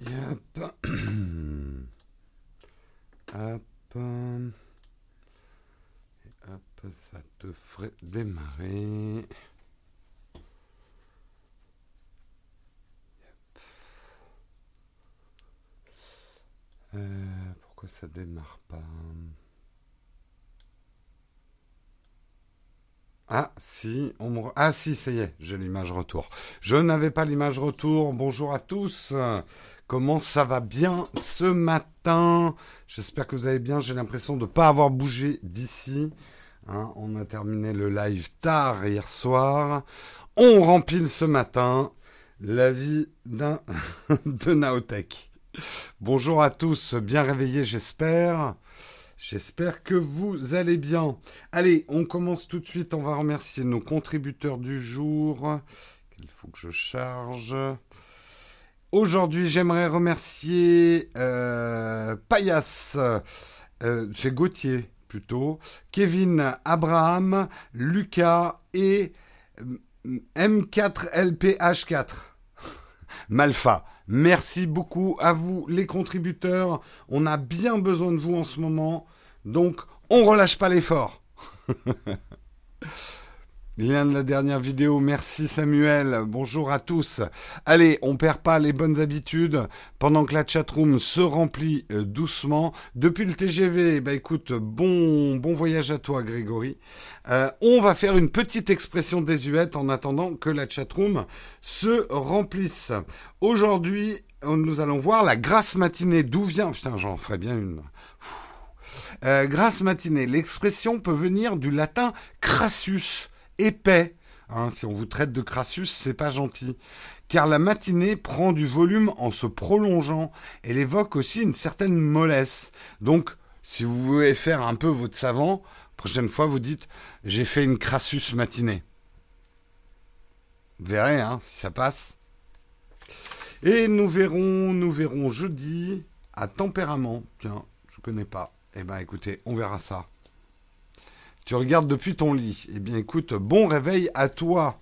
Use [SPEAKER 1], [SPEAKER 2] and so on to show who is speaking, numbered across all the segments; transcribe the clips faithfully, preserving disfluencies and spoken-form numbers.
[SPEAKER 1] Yep. Hop. Hop, ça te ferait démarrer. Yep. Euh, pourquoi ça démarre pas? Ah, si, on me... ah, si, ça y est, j'ai l'image retour. Je n'avais pas l'image retour. Bonjour à tous. Comment ça va bien ce matin? J'espère que vous allez bien. J'ai l'impression de ne pas avoir bougé d'ici. Hein, on a terminé le live tard hier soir. On rempile ce matin la vie d'un de Naotech. Bonjour à tous, bien réveillés, j'espère. J'espère que vous allez bien. Allez, on commence tout de suite. On va remercier nos contributeurs du jour. Il faut que je charge. Aujourd'hui, j'aimerais remercier euh, Payas, euh, c'est Gauthier plutôt, Kevin, Abraham, Lucas et M quatre L P H quatre. Malfa. Merci beaucoup à vous, les contributeurs. On a bien besoin de vous en ce moment. Donc, on relâche pas l'effort. Lien de la dernière vidéo. Merci Samuel. Bonjour à tous. Allez, on perd pas les bonnes habitudes. Pendant que la chatroom se remplit euh, doucement. Depuis le T G V, bah écoute, bon, bon voyage à toi Grégory. Euh, on va faire une petite expression désuète en attendant que la chatroom se remplisse. Aujourd'hui, nous allons voir la grasse matinée. D'où vient... Putain, j'en ferai bien une. Euh, grasse matinée. L'expression peut venir du latin crassus, épais. Hein, si on vous traite de crassus, c'est pas gentil. Car la matinée prend du volume en se prolongeant. Elle évoque aussi une certaine mollesse. Donc, si vous voulez faire un peu votre savant, prochaine fois, vous dites « j'ai fait une crassus matinée ». Vous verrez, hein, si ça passe. Et nous verrons, nous verrons jeudi à tempérament. Tiens, je connais pas. Eh ben, écoutez, on verra ça. Tu regardes depuis ton lit. Eh bien, écoute, bon réveil à toi,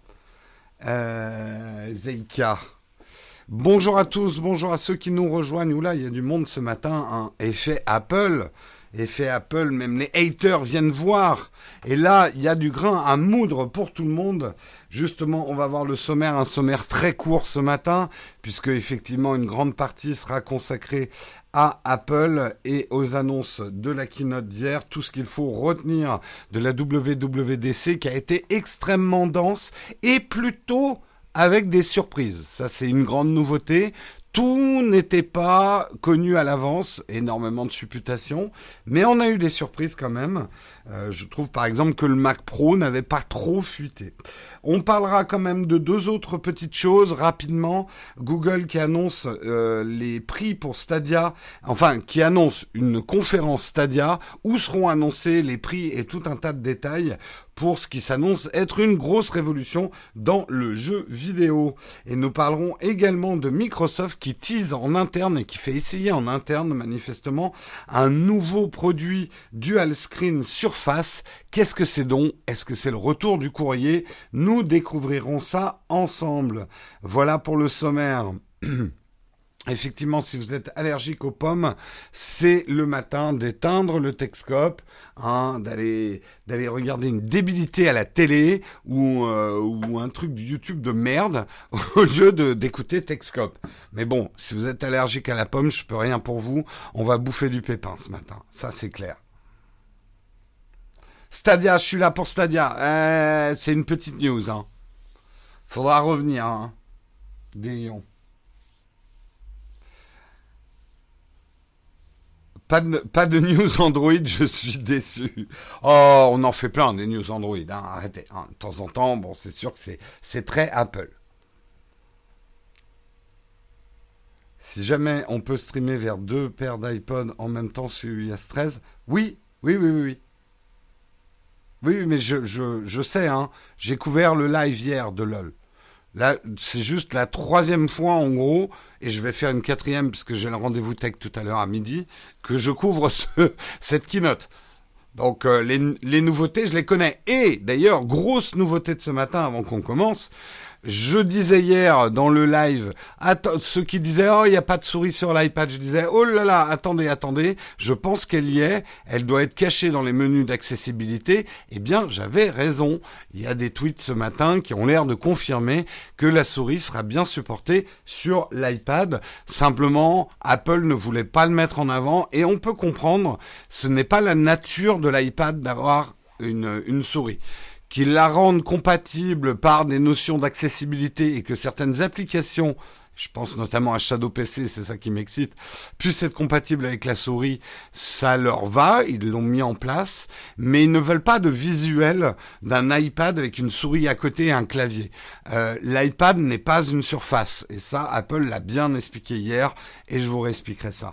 [SPEAKER 1] euh, Zeika. Bonjour à tous, bonjour à ceux qui nous rejoignent. Oula, il y a du monde ce matin. Hein. Effet Apple. Effet Apple, même les haters viennent voir. Et là, il y a du grain à moudre pour tout le monde. Justement, on va voir le sommaire, un sommaire très court ce matin, puisque effectivement, une grande partie sera consacrée à Apple et aux annonces de la keynote d'hier. Tout ce qu'il faut retenir de la W W D C qui a été extrêmement dense et plutôt avec des surprises. Ça, c'est une grande nouveauté. Tout n'était pas connu à l'avance, énormément de supputations, mais on a eu des surprises quand même. Euh, je trouve par exemple que le Mac Pro n'avait pas trop fuité. On parlera quand même de deux autres petites choses rapidement. Google qui annonce euh, les prix pour Stadia, enfin qui annonce une conférence Stadia où seront annoncés les prix et tout un tas de détails pour ce qui s'annonce être une grosse révolution dans le jeu vidéo. Et nous parlerons également de Microsoft qui tease en interne et qui fait essayer en interne manifestement un nouveau produit dual screen Surface. Qu'est-ce que c'est donc? Est-ce que c'est le retour du courrier? Nous découvrirons ça ensemble. Voilà pour le sommaire. Effectivement, si vous êtes allergique aux pommes, c'est le matin d'éteindre le Texcope, hein, d'aller d'aller regarder une débilité à la télé ou euh, ou un truc de YouTube de merde au lieu de d'écouter Texcope. Mais bon, si vous êtes allergique à la pomme, je peux rien pour vous. On va bouffer du pépin ce matin, ça c'est clair. Stadia, je suis là pour Stadia. Euh, c'est une petite news, hein. Faudra revenir, hein. Gaillon. Pas de, pas de news Android, je suis déçu. Oh, on en fait plein des news Android, hein, arrêtez. Hein. De temps en temps, bon, c'est sûr que c'est, c'est très Apple. Si jamais on peut streamer vers deux paires d'iPod en même temps sur i o s treize, oui, oui, oui, oui, oui. Oui, mais je, je, je sais, hein, j'ai couvert le live hier de LOL. Là, c'est juste la troisième fois, en gros, et je vais faire une quatrième, puisque j'ai le rendez-vous tech tout à l'heure à midi, que je couvre ce, cette keynote. Donc, euh, les, les nouveautés, je les connais. Et, d'ailleurs, grosse nouveauté de ce matin, avant qu'on commence, Je disais hier dans le live, attends, ceux qui disaient oh il y a pas de souris sur l'iPad, je disais oh là là, attendez, attendez, je pense qu'elle y est, elle doit être cachée dans les menus d'accessibilité. Eh bien, j'avais raison. Il y a des tweets ce matin qui ont l'air de confirmer que la souris sera bien supportée sur l'iPad. Simplement, Apple ne voulait pas le mettre en avant et on peut comprendre, ce n'est pas la nature de l'iPad d'avoir une, une souris. Qu'ils la rendent compatible par des notions d'accessibilité et que certaines applications, je pense notamment à Shadow P C, c'est ça qui m'excite, puissent être compatibles avec la souris, ça leur va, ils l'ont mis en place, mais ils ne veulent pas de visuel d'un iPad avec une souris à côté et un clavier. Euh, L'iPad n'est pas une surface, et ça, Apple l'a bien expliqué hier, et je vous réexpliquerai ça.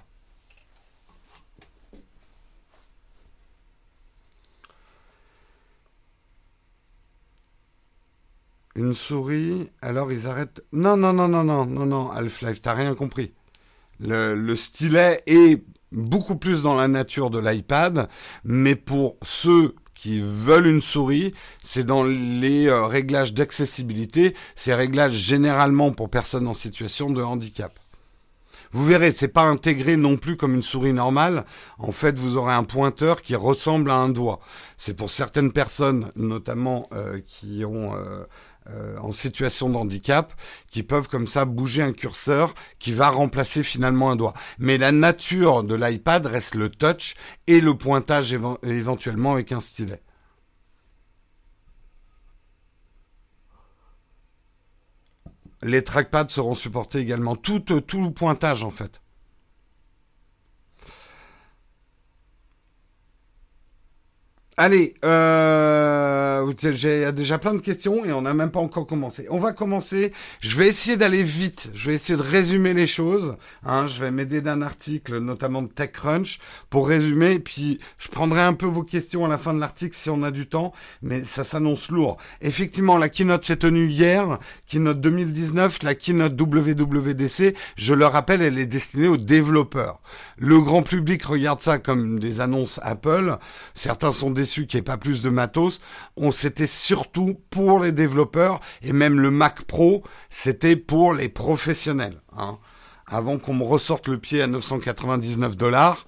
[SPEAKER 1] Une souris, alors ils arrêtent... Non, non, non, non, non, non, non, Half-Life, t'as rien compris. Le, le stylet est beaucoup plus dans la nature de l'iPad, mais pour ceux qui veulent une souris, c'est dans les euh, réglages d'accessibilité, ces réglages généralement pour personnes en situation de handicap. Vous verrez, c'est pas intégré non plus comme une souris normale. En fait, vous aurez un pointeur qui ressemble à un doigt. C'est pour certaines personnes, notamment euh, qui ont... Euh, Euh, en situation de handicap, qui peuvent comme ça bouger un curseur qui va remplacer finalement un doigt. Mais la nature de l'iPad reste le touch et le pointage éve- éventuellement avec un stylet. Les trackpads seront supportés également, tout, tout le pointage en fait. Allez, euh, j'ai déjà plein de questions et on n'a même pas encore commencé. On va commencer. Je vais essayer d'aller vite. Je vais essayer de résumer les choses. Hein, je vais m'aider d'un article, notamment de TechCrunch, pour résumer. Et puis, je prendrai un peu vos questions à la fin de l'article si on a du temps, mais ça s'annonce lourd. Effectivement, la keynote s'est tenue hier. Keynote deux mille dix-neuf, la keynote W W D C. Je le rappelle, elle est destinée aux développeurs. Le grand public regarde ça comme des annonces Apple. Certains sont déçus qu'il n'y ait pas plus de matos. On c'était surtout pour les développeurs et même le Mac Pro, c'était pour les professionnels. Hein. Avant qu'on me ressorte le pied à neuf cent quatre-vingt-dix-neuf dollars,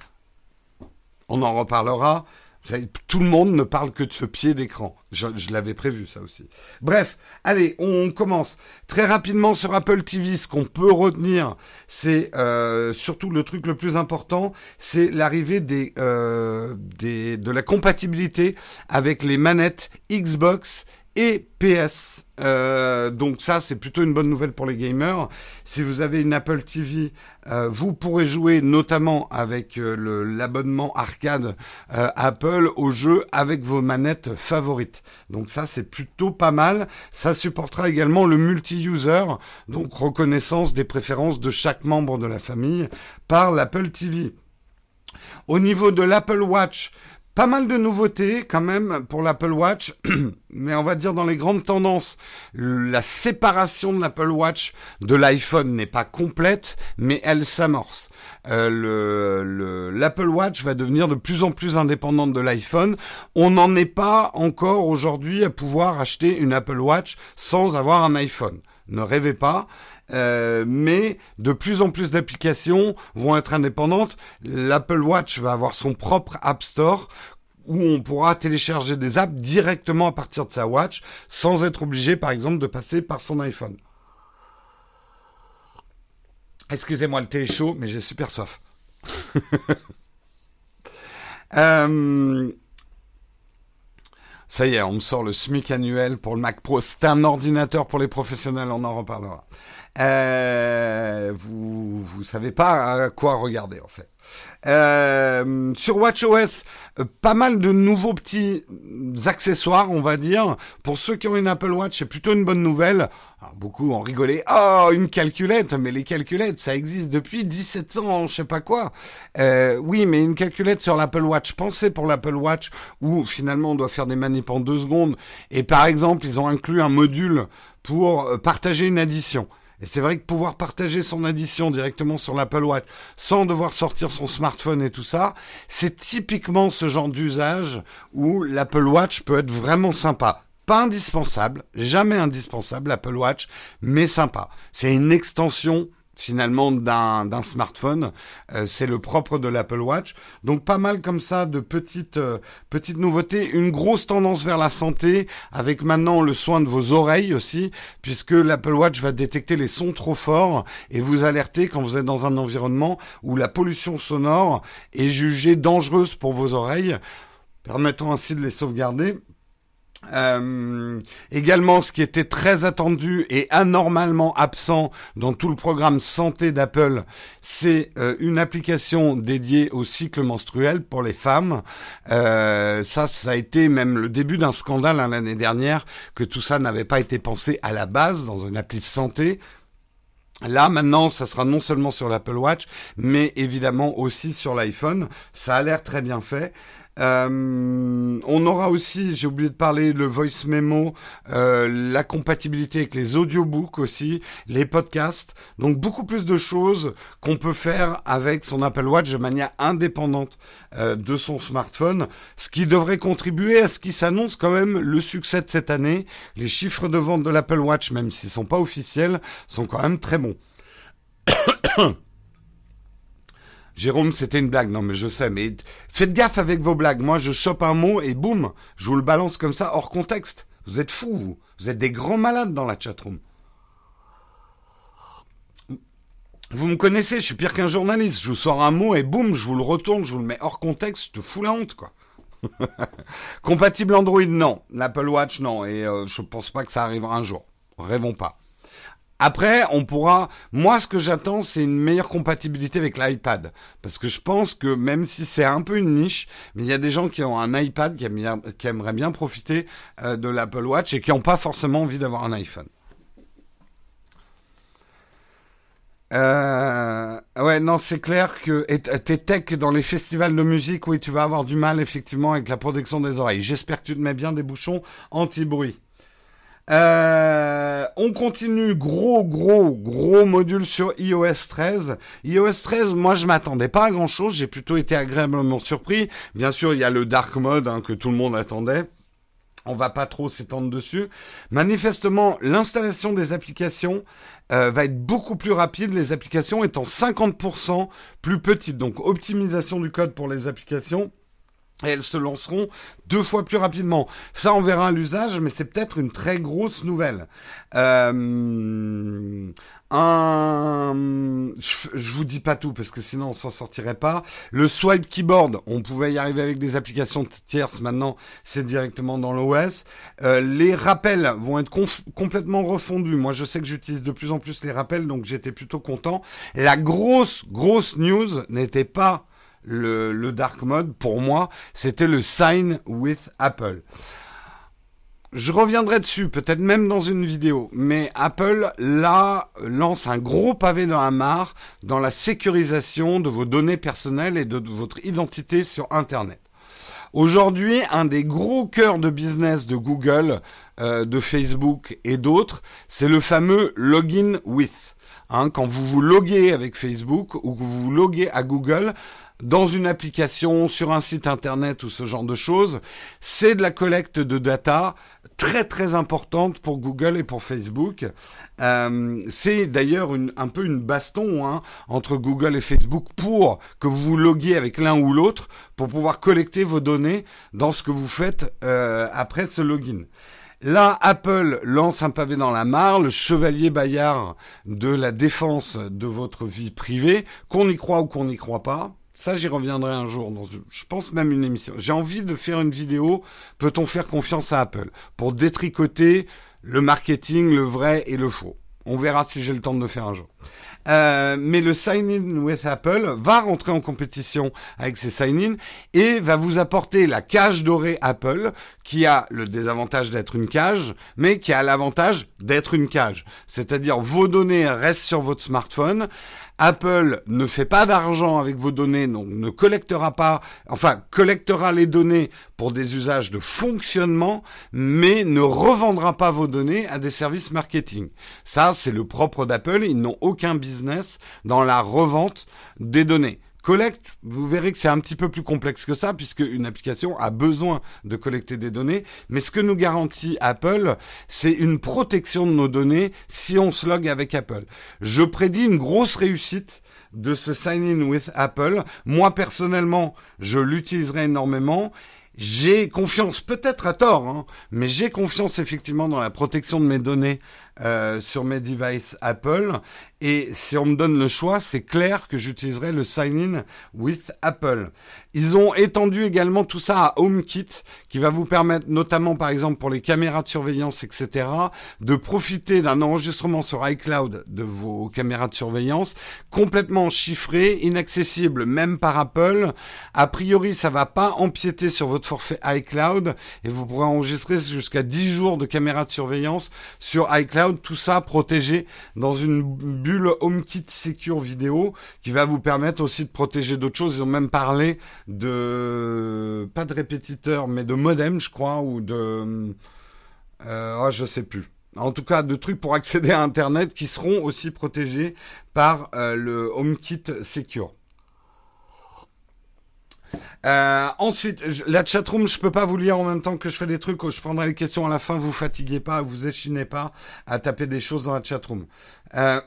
[SPEAKER 1] on en reparlera. Tout le monde ne parle que de ce pied d'écran. Je, je l'avais prévu, ça aussi. Bref, allez, on commence. Très rapidement sur Apple T V, ce qu'on peut retenir, c'est euh, surtout le truc le plus important, c'est l'arrivée des, euh, des, de la compatibilité avec les manettes Xbox et P S. Euh, donc ça, c'est plutôt une bonne nouvelle pour les gamers. Si vous avez une Apple T V, euh, vous pourrez jouer notamment avec euh, le, l'abonnement arcade euh, Apple aux jeux avec vos manettes favorites. Donc ça, c'est plutôt pas mal. Ça supportera également le multi-user, donc reconnaissance des préférences de chaque membre de la famille par l'Apple T V. Au niveau de l'Apple Watch, pas mal de nouveautés quand même pour l'Apple Watch, mais on va dire dans les grandes tendances, la séparation de l'Apple Watch de l'iPhone n'est pas complète, mais elle s'amorce. Euh, le, le, L'Apple Watch va devenir de plus en plus indépendante de l'iPhone. On n'en est pas encore aujourd'hui à pouvoir acheter une Apple Watch sans avoir un iPhone. Ne rêvez pas. Euh, mais de plus en plus d'applications vont être indépendantes. L'Apple Watch va avoir son propre App Store où on pourra télécharger des apps directement à partir de sa Watch sans être obligé, par exemple, de passer par son iPhone. Excusez-moi, le thé est chaud, mais j'ai super soif. euh... Ça y est, on me sort le SMIC annuel pour le Mac Pro. C'est un ordinateur pour les professionnels, on en reparlera. Euh, vous vous savez pas à quoi regarder en fait. Euh, sur WatchOS, euh, pas mal de nouveaux petits accessoires, on va dire. Pour ceux qui ont une Apple Watch, c'est plutôt une bonne nouvelle. Alors, beaucoup ont rigolé. Oh, une calculette, mais les calculettes, ça existe depuis dix-sept cents, je sais pas quoi. Euh, oui, mais une calculette sur l'Apple Watch. Pensez pour l'Apple Watch où finalement on doit faire des manips en deux secondes. Et par exemple, ils ont inclus un module pour partager une addition. Et c'est vrai que pouvoir partager son addition directement sur l'Apple Watch sans devoir sortir son smartphone et tout ça, c'est typiquement ce genre d'usage où l'Apple Watch peut être vraiment sympa. Pas indispensable, jamais indispensable, l'Apple Watch, mais sympa. C'est une extension finalement d'un, d'un smartphone. Euh, c'est le propre de l'Apple Watch. Donc pas mal comme ça de petites, euh, petites nouveautés. Une grosse tendance vers la santé, avec maintenant le soin de vos oreilles aussi, puisque l'Apple Watch va détecter les sons trop forts et vous alerter quand vous êtes dans un environnement où la pollution sonore est jugée dangereuse pour vos oreilles, permettant ainsi de les sauvegarder. Euh, également, ce qui était très attendu et anormalement absent dans tout le programme santé d'Apple, c'est euh, une application dédiée au cycle menstruel pour les femmes. Euh, ça, ça a été même le début d'un scandale hein, l'année dernière, que tout ça n'avait pas été pensé à la base dans une appli santé. Là, maintenant, ça sera non seulement sur l'Apple Watch, mais évidemment aussi sur l'iPhone. Ça a l'air très bien fait. Euh, on aura aussi, j'ai oublié de parler, le voice memo, euh, la compatibilité avec les audiobooks aussi, les podcasts. Donc beaucoup plus de choses qu'on peut faire avec son Apple Watch de manière indépendante euh, de son smartphone, ce qui devrait contribuer à ce qui s'annonce quand même le succès de cette année. Les chiffres de vente de l'Apple Watch, même s'ils sont pas officiels, sont quand même très bons. Jérôme, c'était une blague. Non, mais je sais, mais faites gaffe avec vos blagues. Moi, je chope un mot et boum, je vous le balance comme ça, hors contexte. Vous êtes fous, vous. Vous êtes des grands malades dans la chatroom. Vous me connaissez, je suis pire qu'un journaliste. Je vous sors un mot et boum, je vous le retourne, je vous le mets hors contexte, je te fous la honte, quoi. Compatible Android, non. L'Apple Watch, non. Et euh, je pense pas que ça arrivera un jour. Rêvons pas. Après, on pourra... Moi, ce que j'attends, c'est une meilleure compatibilité avec l'iPad. Parce que je pense que même si c'est un peu une niche, mais il y a des gens qui ont un iPad, qui, aiment, qui aimeraient bien profiter euh, de l'Apple Watch et qui n'ont pas forcément envie d'avoir un iPhone. Euh, ouais, non, c'est clair que t'es tech dans les festivals de musique, oui, tu vas avoir du mal, effectivement, avec la protection des oreilles. J'espère que tu te mets bien des bouchons anti-bruit. Euh, on continue, gros, gros, gros module sur i O S treize. i O S treize, moi, je m'attendais pas à grand chose. J'ai plutôt été agréablement surpris. Bien sûr, il y a le dark mode hein, que tout le monde attendait. On va pas trop s'étendre dessus. Manifestement, l'installation des applications euh, va être beaucoup plus rapide, les applications étant cinquante pour cent plus petites. Donc, optimisation du code pour les applications. Et elles se lanceront deux fois plus rapidement. Ça, on verra à l'usage, mais c'est peut-être une très grosse nouvelle. Euh, un, je, je vous dis pas tout parce que sinon on s'en sortirait pas. Le swipe keyboard, on pouvait y arriver avec des applications tierces. Maintenant, c'est directement dans l'O S. Euh, les rappels vont être conf- complètement refondus. Moi, je sais que j'utilise de plus en plus les rappels, donc j'étais plutôt content. Et la grosse, grosse news n'était pas Le, le dark mode, pour moi, c'était le Sign with Apple. Je reviendrai dessus, peut-être même dans une vidéo, mais Apple, là, lance un gros pavé dans la mare dans la sécurisation de vos données personnelles et de, de votre identité sur Internet. Aujourd'hui, un des gros cœurs de business de Google, euh, de Facebook et d'autres, c'est le fameux Login with. Hein, quand vous vous loguez avec Facebook ou que vous vous loguez à Google, dans une application, sur un site internet ou ce genre de choses, c'est de la collecte de data très très importante pour Google et pour Facebook. Euh, c'est d'ailleurs une, un peu une baston hein, entre Google et Facebook pour que vous vous loguiez avec l'un ou l'autre pour pouvoir collecter vos données dans ce que vous faites euh, après ce login. Là, Apple lance un pavé dans la mare, le chevalier Bayard de la défense de votre vie privée, qu'on y croit ou qu'on n'y croit pas. Ça, j'y reviendrai un jour, dans une, je pense même une émission. J'ai envie de faire une vidéo, peut-on faire confiance à Apple, pour détricoter le marketing, le vrai et le faux. On verra si j'ai le temps de le faire un jour. Euh, mais le sign-in with Apple va rentrer en compétition avec ses sign-in et va vous apporter la cage dorée Apple qui a le désavantage d'être une cage, mais qui a l'avantage d'être une cage. C'est-à-dire vos données restent sur votre smartphone. Apple ne fait pas d'argent avec vos données, donc ne collectera pas, enfin collectera les données pour des usages de fonctionnement, mais ne revendra pas vos données à des services marketing. Ça, c'est le propre d'Apple, ils n'ont aucun business dans la revente des données. collecte, vous verrez que c'est un petit peu plus complexe que ça, puisque une application a besoin de collecter des données. Mais ce que nous garantit Apple, c'est une protection de nos données si on se log avec Apple. Je prédis une grosse réussite de ce sign-in with Apple. Moi, personnellement, je l'utiliserai énormément. J'ai confiance, peut-être à tort, hein, mais j'ai confiance effectivement dans la protection de mes données euh, sur mes devices Apple. Et si on me donne le choix, c'est clair que j'utiliserai le sign-in with Apple. Ils ont étendu également tout ça à HomeKit, qui va vous permettre, notamment par exemple pour les caméras de surveillance, et cetera, de profiter d'un enregistrement sur iCloud de vos caméras de surveillance, complètement chiffré, inaccessible même par Apple. A priori, ça va pas empiéter sur votre forfait iCloud et vous pourrez enregistrer jusqu'à dix jours de caméras de surveillance sur iCloud, tout ça protégé dans une bulle HomeKit Secure Vidéo qui va vous permettre aussi de protéger d'autres choses. Ils ont même parlé de, pas de répétiteur, mais de modem, je crois, ou de, euh, oh, je sais plus. En tout cas, de trucs pour accéder à Internet qui seront aussi protégés par euh, le HomeKit Secure. Euh, ensuite, je, la chatroom, je peux pas vous lire en même temps que je fais des trucs. Je prendrai les questions à la fin. Vous fatiguez pas, vous échinez pas à taper des choses dans la chatroom. Euh,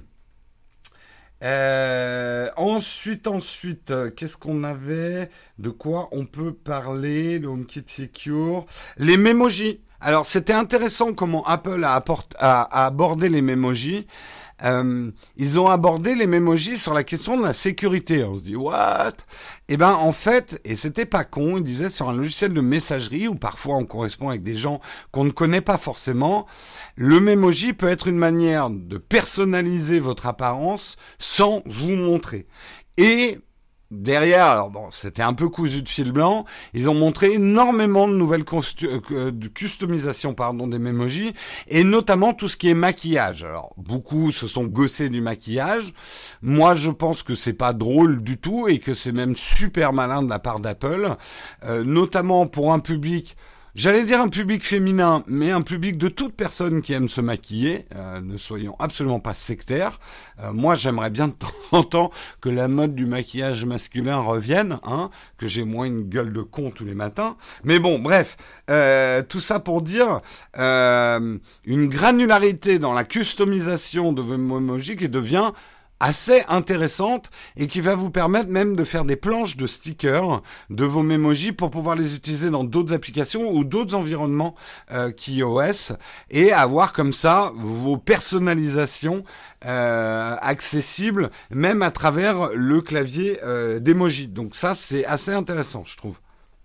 [SPEAKER 1] euh, ensuite, ensuite, euh, qu'est-ce qu'on avait? De quoi on peut parler? Le HomeKit Secure, les Memoji. Alors, c'était intéressant comment Apple a, apport, a, a abordé les Memoji. Euh, ils ont abordé les Memoji sur la question de la sécurité. On se dit, what? Eh ben, en fait, et c'était pas con, ils disaient sur un logiciel de messagerie où parfois on correspond avec des gens qu'on ne connaît pas forcément, le Memoji peut être une manière de personnaliser votre apparence sans vous montrer. Et derrière, alors bon, c'était un peu cousu de fil blanc, ils ont montré énormément de nouvelles costu- euh, de customisation pardon, des Memoji, et notamment tout ce qui est maquillage. Alors, beaucoup se sont gossés du maquillage. Moi, je pense que c'est pas drôle du tout, et que c'est même super malin de la part d'Apple, euh, notamment pour un public... J'allais dire un public féminin, mais un public de toute personne qui aime se maquiller. Euh, ne soyons absolument pas sectaires. Euh, moi, j'aimerais bien de temps en temps que la mode du maquillage masculin revienne, hein, que j'ai moins une gueule de con tous les matins. Mais bon, bref, euh, tout ça pour dire euh, une granularité dans la customisation de vos emojis qui devient assez intéressante et qui va vous permettre même de faire des planches de stickers de vos Memoji pour pouvoir les utiliser dans d'autres applications ou d'autres environnements euh, qu'iOS et avoir comme ça vos personnalisations euh, accessibles même à travers le clavier euh, d'emoji. Donc ça, c'est assez intéressant, je trouve.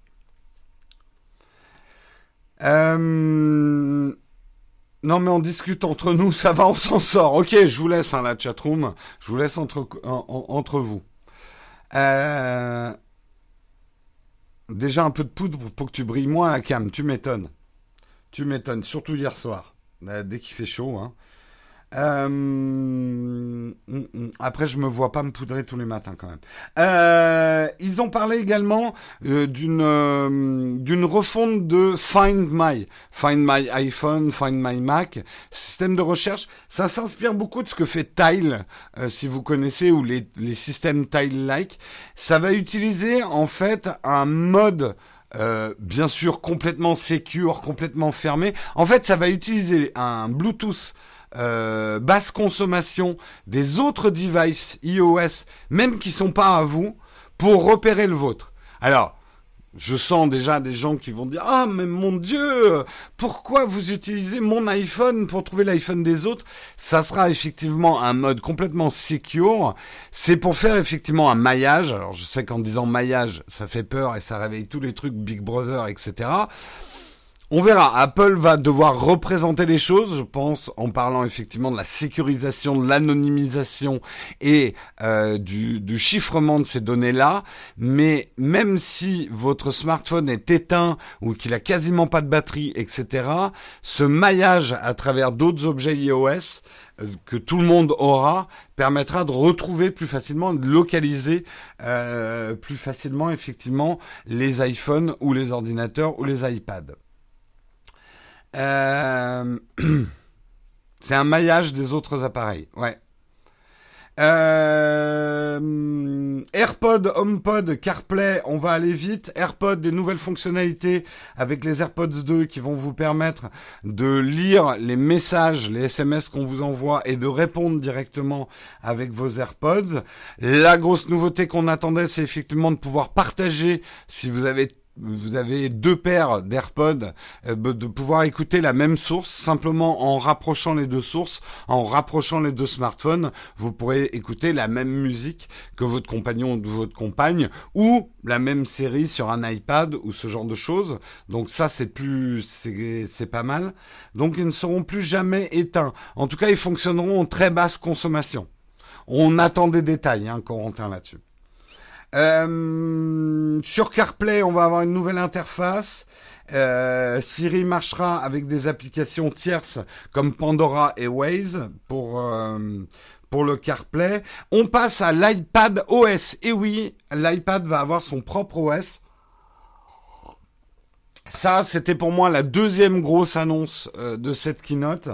[SPEAKER 1] Euh... Non mais on discute entre nous, ça va, on s'en sort. Ok, je vous laisse hein, la chatroom, je vous laisse entre, en, en, entre vous. Euh... Déjà un peu de poudre pour que tu brilles moins à la cam, tu m'étonnes. Tu m'étonnes, surtout hier soir, bah, dès qu'il fait chaud. Hein. Euh... Après, je me vois pas me poudrer tous les matins quand même. Euh... Ils ont parlé également euh, d'une euh, d'une refonte de Find My, Find My iPhone, Find My Mac, système de recherche. Ça s'inspire beaucoup de ce que fait Tile, euh, si vous connaissez, ou les les systèmes Tile-like. Ça va utiliser en fait un mode Euh, bien sûr complètement secure, complètement fermé. En fait, ça va utiliser un Bluetooth euh, basse consommation des autres devices iOS, même qui sont pas à vous, pour repérer le vôtre. Alors, je sens déjà des gens qui vont dire « Ah, mais mon Dieu, pourquoi vous utilisez mon iPhone pour trouver l'iPhone des autres ?» Ça sera effectivement un mode complètement secure. C'est pour faire effectivement un maillage. Alors, je sais qu'en disant maillage, ça fait peur et ça réveille tous les trucs Big Brother, et cetera. On verra. Apple va devoir représenter les choses, je pense, en parlant effectivement de la sécurisation, de l'anonymisation et euh, du, du chiffrement de ces données-là. Mais même si votre smartphone est éteint ou qu'il a quasiment pas de batterie, et cetera, ce maillage à travers d'autres objets iOS euh, que tout le monde aura permettra de retrouver plus facilement, de localiser euh, plus facilement effectivement les iPhones ou les ordinateurs ou les iPads. Euh... C'est un maillage des autres appareils, ouais. Euh... AirPod, HomePod, CarPlay, on va aller vite. AirPod, des nouvelles fonctionnalités avec les AirPods deux qui vont vous permettre de lire les messages, les S M S qu'on vous envoie et de répondre directement avec vos AirPods. La grosse nouveauté qu'on attendait, c'est effectivement de pouvoir partager, si vous avez vous avez deux paires d'AirPods, euh, de pouvoir écouter la même source, simplement en rapprochant les deux sources, en rapprochant les deux smartphones, vous pourrez écouter la même musique que votre compagnon ou votre compagne, ou la même série sur un iPad, ou ce genre de choses. Donc ça, c'est plus, c'est, c'est pas mal. Donc ils ne seront plus jamais éteints. En tout cas, ils fonctionneront en très basse consommation. On attend des détails, hein, Corentin, là-dessus. Euh, sur CarPlay, on va avoir une nouvelle interface. Euh, Siri marchera avec des applications tierces comme Pandora et Waze pour euh, pour le CarPlay. On passe à l'iPad O S. Et oui, l'iPad va avoir son propre O S. Ça, c'était pour moi la deuxième grosse annonce euh, de cette keynote.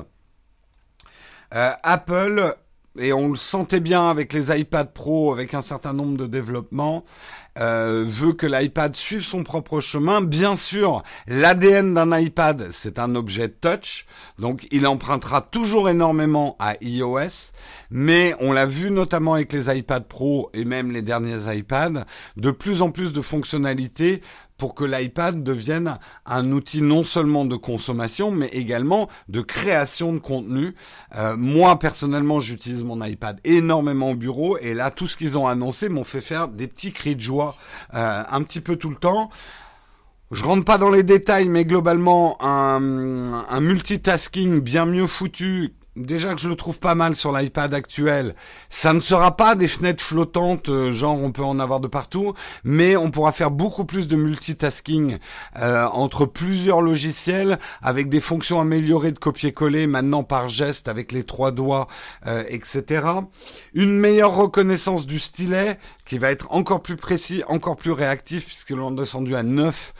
[SPEAKER 1] Euh, Apple, et on le sentait bien avec les iPad Pro, avec un certain nombre de développements, euh, veut que l'iPad suive son propre chemin. Bien sûr, l'A D N d'un iPad, c'est un objet touch, donc il empruntera toujours énormément à iOS, mais on l'a vu notamment avec les iPad Pro et même les derniers iPads, de plus en plus de fonctionnalités pour que l'iPad devienne un outil non seulement de consommation, mais également de création de contenu. Euh, moi, personnellement, j'utilise mon iPad énormément au bureau, et là, tout ce qu'ils ont annoncé m'ont fait faire des petits cris de joie euh, un petit peu tout le temps. Je rentre pas dans les détails, mais globalement, un, un multitasking bien mieux foutu. Déjà que je le trouve pas mal sur l'iPad actuel, ça ne sera pas des fenêtres flottantes, euh, genre on peut en avoir de partout, mais on pourra faire beaucoup plus de multitasking euh, entre plusieurs logiciels, avec des fonctions améliorées de copier-coller maintenant par geste avec les trois doigts, euh, et cetera. Une meilleure reconnaissance du stylet qui va être encore plus précis, encore plus réactif, puisqu'ils l'ont descendu à neuf.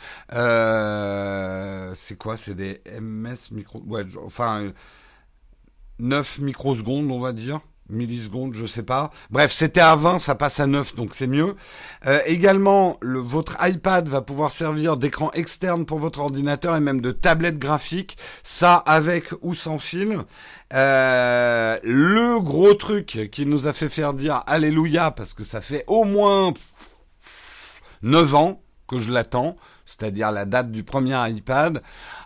[SPEAKER 1] Euh, c'est quoi? C'est des M S micro... Ouais, enfin... neuf microsecondes, on va dire, millisecondes, je sais pas. Bref, c'était à vingt, ça passe à neuf, donc c'est mieux. Euh, également, le, votre iPad va pouvoir servir d'écran externe pour votre ordinateur et même de tablette graphique, ça avec ou sans fil. Euh, le gros truc qui nous a fait faire dire alléluia, parce que ça fait au moins neuf ans que je l'attends, c'est-à-dire la date du premier iPad.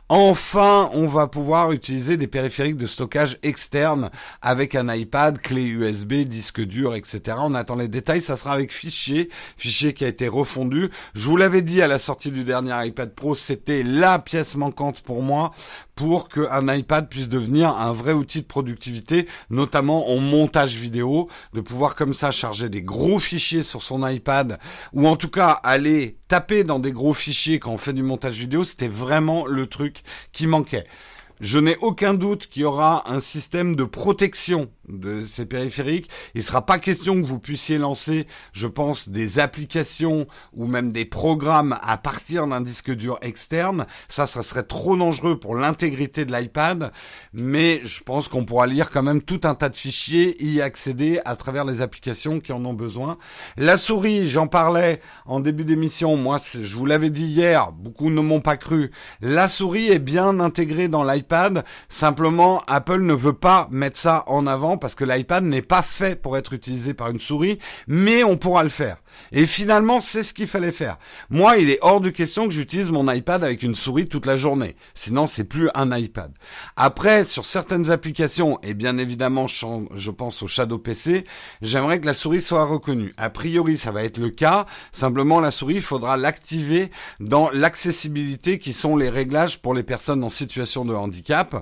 [SPEAKER 1] Enfin, on va pouvoir utiliser des périphériques de stockage externes avec un iPad, clé U S B, disque dur, et cetera. On attend les détails, ça sera avec fichier, fichier qui a été refondu. Je vous l'avais dit à la sortie du dernier iPad Pro, c'était la pièce manquante pour moi pour qu'un iPad puisse devenir un vrai outil de productivité, notamment en montage vidéo, de pouvoir comme ça charger des gros fichiers sur son iPad, ou en tout cas aller taper dans des gros fichiers quand on fait du montage vidéo, c'était vraiment le truc qui manquait. Je n'ai aucun doute qu'il y aura un système de protection de ces périphériques. Il ne sera pas question que vous puissiez lancer, je pense, des applications ou même des programmes à partir d'un disque dur externe. Ça, ça serait trop dangereux pour l'intégrité de l'iPad. Mais je pense qu'on pourra lire quand même tout un tas de fichiers, y accéder à travers les applications qui en ont besoin. La souris, j'en parlais en début d'émission. Moi, je vous l'avais dit hier, beaucoup ne m'ont pas cru. La souris est bien intégrée dans l'iPad. Simplement, Apple ne veut pas mettre ça en avant parce que l'iPad n'est pas fait pour être utilisé par une souris, mais on pourra le faire. Et finalement, c'est ce qu'il fallait faire. Moi, il est hors de question que j'utilise mon iPad avec une souris toute la journée. Sinon, c'est plus un iPad. Après, sur certaines applications, et bien évidemment, je pense au Shadow P C, j'aimerais que la souris soit reconnue. A priori, ça va être le cas. Simplement, la souris, il faudra l'activer dans l'accessibilité qui sont les réglages pour les personnes en situation de handicap.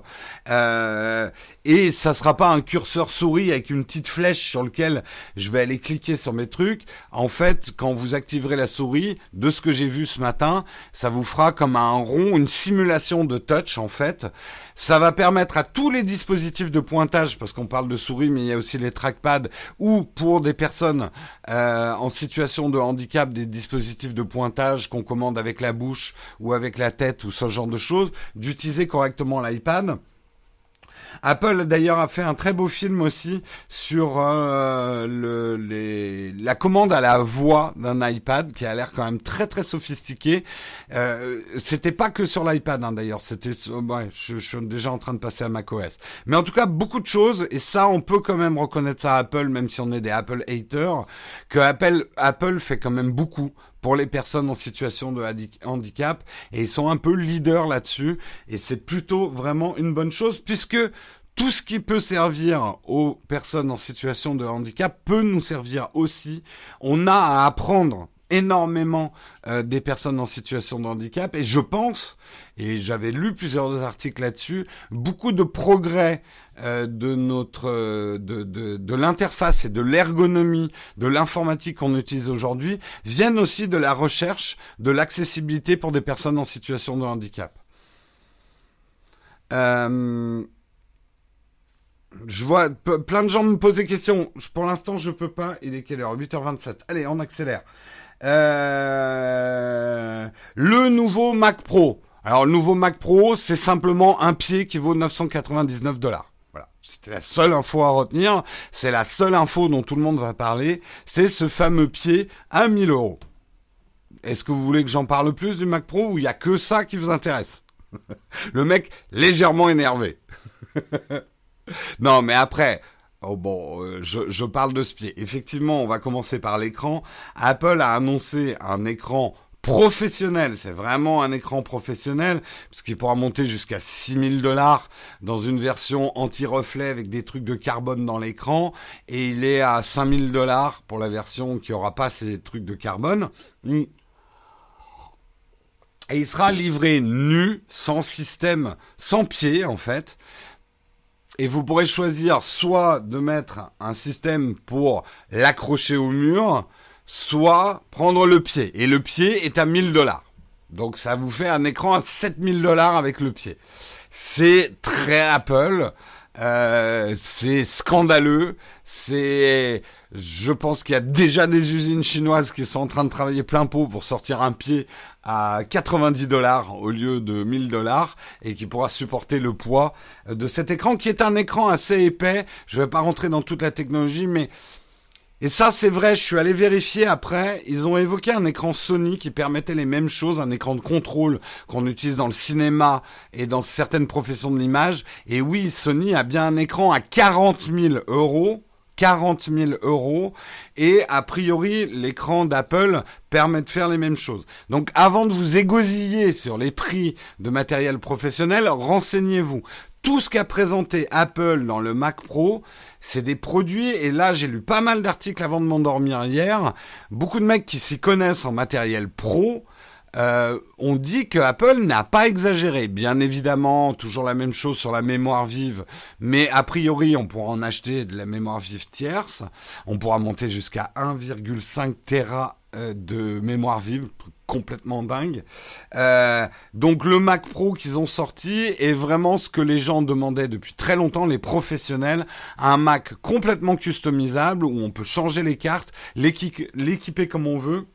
[SPEAKER 1] Euh, et ça sera pas un curseur souris avec une petite flèche sur lequel je vais aller cliquer sur mes trucs. En fait, quand vous activerez la souris, de ce que j'ai vu ce matin, ça vous fera comme un rond, une simulation de touch en fait. Ça va permettre à tous les dispositifs de pointage, parce qu'on parle de souris, mais il y a aussi les trackpads, ou pour des personnes euh, en situation de handicap, des dispositifs de pointage qu'on commande avec la bouche ou avec la tête ou ce genre de choses, d'utiliser correctement l'iPad. Apple d'ailleurs a fait un très beau film aussi sur euh, le, les, la commande à la voix d'un iPad qui a l'air quand même très très sophistiqué. Euh, c'était pas que sur l'iPad hein, d'ailleurs, c'était ouais, je, je suis déjà en train de passer à macOS. Mais en tout cas beaucoup de choses et ça on peut quand même reconnaître ça à Apple même si on est des Apple haters que Apple Apple fait quand même beaucoup pour les personnes en situation de handicap et ils sont un peu leaders là-dessus et c'est plutôt vraiment une bonne chose puisque tout ce qui peut servir aux personnes en situation de handicap peut nous servir aussi. On a à apprendre énormément euh, des personnes en situation de handicap et je pense, et j'avais lu plusieurs articles là-dessus, beaucoup de progrès euh, de notre euh, de, de, de l'interface et de l'ergonomie de l'informatique qu'on utilise aujourd'hui viennent aussi de la recherche de l'accessibilité pour des personnes en situation de handicap. Euh, je vois p- plein de gens me posent des questions. Pour l'instant, je peux pas. Il est quelle heure ? huit heures vingt-sept. Allez, on accélère. Euh, le nouveau Mac Pro. Alors, le nouveau Mac Pro, c'est simplement un pied qui vaut neuf cent quatre-vingt-dix-neuf dollars. Voilà. C'était la seule info à retenir. C'est la seule info dont tout le monde va parler. C'est ce fameux pied à mille euros. Est-ce que vous voulez que j'en parle plus du Mac Pro ou il y a que ça qui vous intéresse ? Le mec légèrement énervé. Non, mais après, oh bon, euh, je, je parle de ce pied. Effectivement, on va commencer par l'écran. Apple a annoncé un écran professionnel. C'est vraiment un écran professionnel, puisqu'il pourra monter jusqu'à six mille dollars dans une version anti-reflet avec des trucs de carbone dans l'écran. Et il est à cinq mille dollars pour la version qui aura pas ces trucs de carbone. Et il sera livré nu, sans système, sans pied, en fait. Et vous pourrez choisir soit de mettre un système pour l'accrocher au mur, soit prendre le pied. Et le pied est à mille dollars. Donc ça vous fait un écran à sept mille dollars avec le pied. C'est très Apple. Euh, c'est scandaleux, c'est, je pense qu'il y a déjà des usines chinoises qui sont en train de travailler plein pot pour sortir un pied à quatre-vingt-dix dollars au lieu de mille dollars et qui pourra supporter le poids de cet écran qui est un écran assez épais. Je vais pas rentrer dans toute la technologie, mais et ça, c'est vrai, je suis allé vérifier après, ils ont évoqué un écran Sony qui permettait les mêmes choses, un écran de contrôle qu'on utilise dans le cinéma et dans certaines professions de l'image. Et oui, Sony a bien un écran à quarante mille euros, quarante mille euros, et a priori, l'écran d'Apple permet de faire les mêmes choses. Donc, avant de vous égosiller sur les prix de matériel professionnel, renseignez-vous. Tout ce qu'a présenté Apple dans le Mac Pro, c'est des produits, et là j'ai lu pas mal d'articles avant de m'endormir hier, beaucoup de mecs qui s'y connaissent en matériel pro, euh, ont dit que Apple n'a pas exagéré. Bien évidemment, toujours la même chose sur la mémoire vive, mais a priori on pourra en acheter de la mémoire vive tierce, on pourra monter jusqu'à un virgule cinq téra de mémoire vive, truc complètement dingue. Euh, donc le Mac Pro qu'ils ont sorti est vraiment ce que les gens demandaient depuis très longtemps, les professionnels, un Mac complètement customisable où on peut changer les cartes, l'équi- l'équiper comme on veut.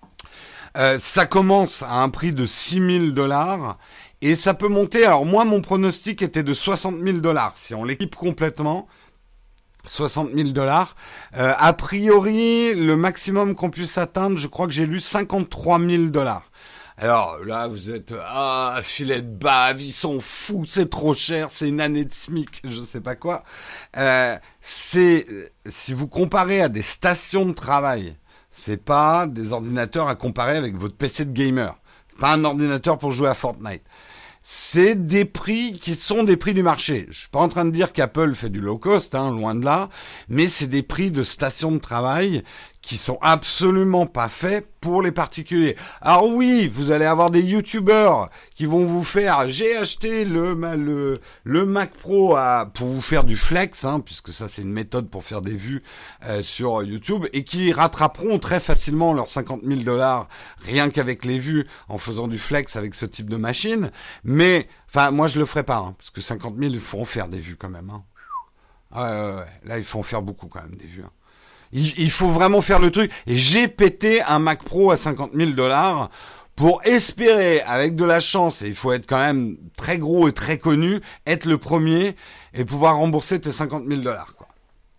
[SPEAKER 1] Euh, ça commence à un prix de six mille dollars et ça peut monter. Alors moi, mon pronostic était de soixante mille dollars si on l'équipe complètement. soixante mille dollars. Euh, a priori, le maximum qu'on puisse atteindre, je crois que j'ai lu cinquante-trois mille dollars. Alors là, vous êtes ah filet de bave, ils sont fous, c'est trop cher, c'est une année de SMIC, je sais pas quoi. Euh, c'est si vous comparez à des stations de travail, c'est pas des ordinateurs à comparer avec votre P C de gamer. C'est pas un ordinateur pour jouer à Fortnite. C'est des prix qui sont des prix du marché. Je suis pas en train de dire qu'Apple fait du low cost, hein, loin de là, mais c'est des prix de stations de travail qui sont absolument pas faits pour les particuliers. Alors oui, vous allez avoir des youtubeurs qui vont vous faire, j'ai acheté le le le Mac Pro à, pour vous faire du flex, hein, puisque ça c'est une méthode pour faire des vues euh, sur YouTube, et qui rattraperont très facilement leurs cinquante mille dollars rien qu'avec les vues en faisant du flex avec ce type de machine. Mais enfin, moi je le ferai pas, hein, parce que cinquante mille, il faut en faire des vues quand même. Hein. Ouais, ouais, ouais. Là, il faut en faire beaucoup quand même des vues. Hein. Il, il faut vraiment faire le truc. Et j'ai pété un Mac Pro à cinquante mille dollars pour espérer, avec de la chance, et il faut être quand même très gros et très connu, être le premier et pouvoir rembourser tes cinquante mille dollars, quoi.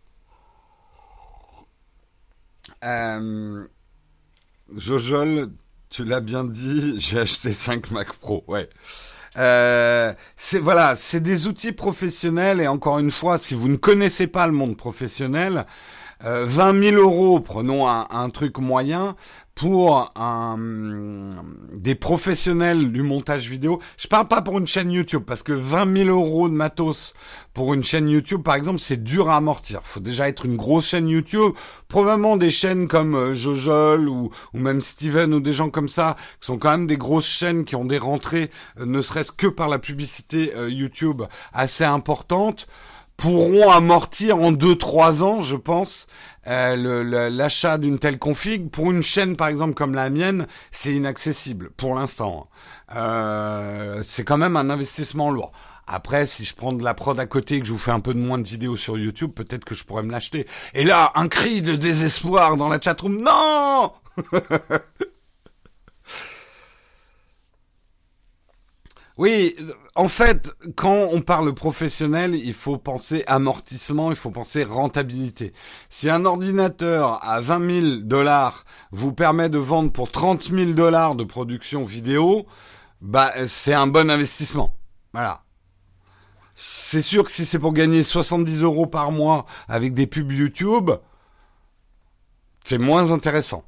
[SPEAKER 1] Euh, Jojol, tu l'as bien dit, j'ai acheté cinq Mac Pro, ouais. Euh, c'est voilà, c'est des outils professionnels et encore une fois, si vous ne connaissez pas le monde professionnel, euh, vingt mille euros, prenons un, un truc moyen pour un, des professionnels du montage vidéo. Je parle pas pour une chaîne YouTube parce que vingt mille euros de matos pour une chaîne YouTube, par exemple, c'est dur à amortir. Faut déjà être une grosse chaîne YouTube. Probablement des chaînes comme euh, Jojol ou, ou même Steven ou des gens comme ça, qui sont quand même des grosses chaînes qui ont des rentrées, euh, ne serait-ce que par la publicité euh, YouTube, assez importantes, pourront amortir en deux trois ans, je pense, euh, le, le, l'achat d'une telle config. Pour une chaîne, par exemple, comme la mienne, c'est inaccessible pour l'instant. Euh, c'est quand même un investissement lourd. Après, si je prends de la prod à côté et que je vous fais un peu de moins de vidéos sur YouTube, peut-être que je pourrais me l'acheter. Et là, un cri de désespoir dans la chatroom. Non! Oui, en fait, quand on parle professionnel, il faut penser amortissement, il faut penser rentabilité. Si un ordinateur à vingt mille dollars vous permet de vendre pour trente mille dollars de production vidéo, bah, c'est un bon investissement. Voilà. C'est sûr que si c'est pour gagner soixante-dix euros par mois avec des pubs YouTube, c'est moins intéressant.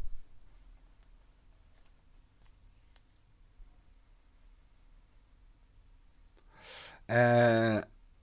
[SPEAKER 1] Euh...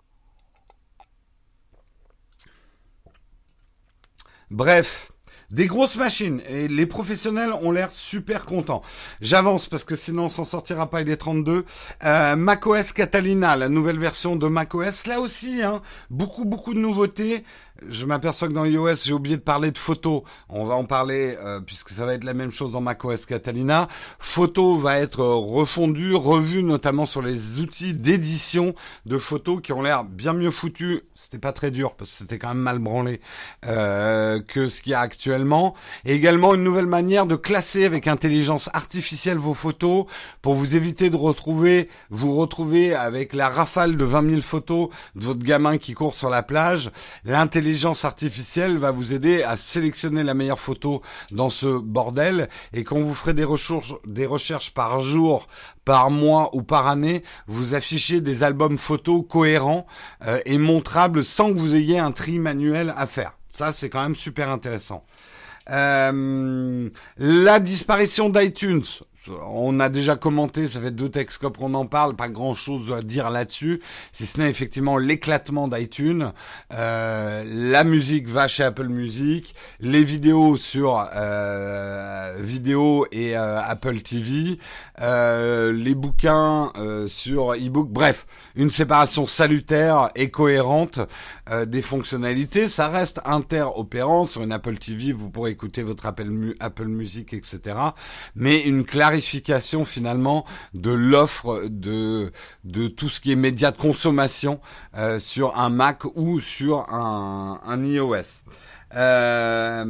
[SPEAKER 1] Bref, des grosses machines et les professionnels ont l'air super contents. J'avance parce que sinon on s'en sortira pas, il est trente-deux. Euh, macOS Catalina, la nouvelle version de macOS, là aussi, hein, beaucoup beaucoup de nouveautés. Je m'aperçois que dans iOS, j'ai oublié de parler de photos. On va en parler euh, puisque ça va être la même chose dans macOS Catalina. Photo va être refondu, revu notamment sur les outils d'édition de photos qui ont l'air bien mieux foutus. C'était pas très dur parce que c'était quand même mal branlé euh, que ce qu'il y a actuellement. Et également une nouvelle manière de classer avec intelligence artificielle vos photos pour vous éviter de retrouver, vous retrouver avec la rafale de vingt mille photos de votre gamin qui court sur la plage. L'intelligence L'intelligence artificielle va vous aider à sélectionner la meilleure photo dans ce bordel et quand vous ferez des recherches, des recherches par jour, par mois ou par année, vous affichez des albums photos cohérents euh, et montrables sans que vous ayez un tri manuel à faire. Ça, c'est quand même super intéressant. Euh, la disparition d'iTunes. On a déjà commenté, ça fait deux Techscope qu'on en parle, pas grand chose à dire là-dessus, si ce n'est effectivement l'éclatement d'iTunes. Euh, la musique va chez Apple Music, les vidéos sur euh, vidéo et euh, Apple T V, euh, les bouquins euh, sur e-book, bref, une séparation salutaire et cohérente euh, des fonctionnalités. Ça reste interopérant, sur une Apple T V, vous pourrez écouter votre Apple, Mu- Apple Music, et cetera. Mais une clarification finalement de l'offre de de tout ce qui est médias de consommation euh, sur un Mac ou sur un, un iOS. Euh...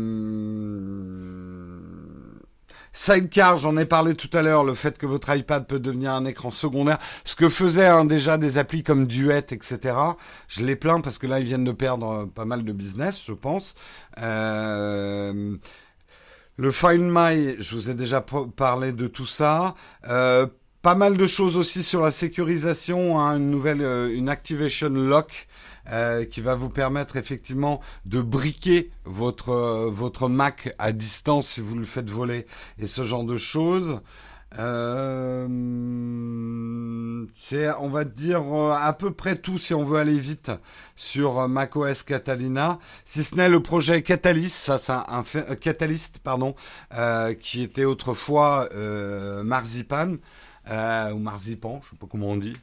[SPEAKER 1] Sidecar, j'en ai parlé tout à l'heure, le fait que votre iPad peut devenir un écran secondaire, ce que faisaient hein, déjà des applis comme Duet, et cetera. Je les plains parce que là, ils viennent de perdre pas mal de business, je pense. Euh... Le Find My, je vous ai déjà parlé de tout ça. Euh, pas mal de choses aussi sur la sécurisation, hein, une nouvelle, euh, une Activation Lock euh, qui va vous permettre effectivement de briquer votre euh, votre Mac à distance si vous le faites voler et ce genre de choses. Euh, c'est, on va dire euh, à peu près tout si on veut aller vite sur euh, macOS Catalina, si ce n'est le projet Catalyst, ça c'est un, un euh, Catalyst pardon, euh, qui était autrefois euh, Marzipan euh, ou Marzipan, je sais pas comment on dit,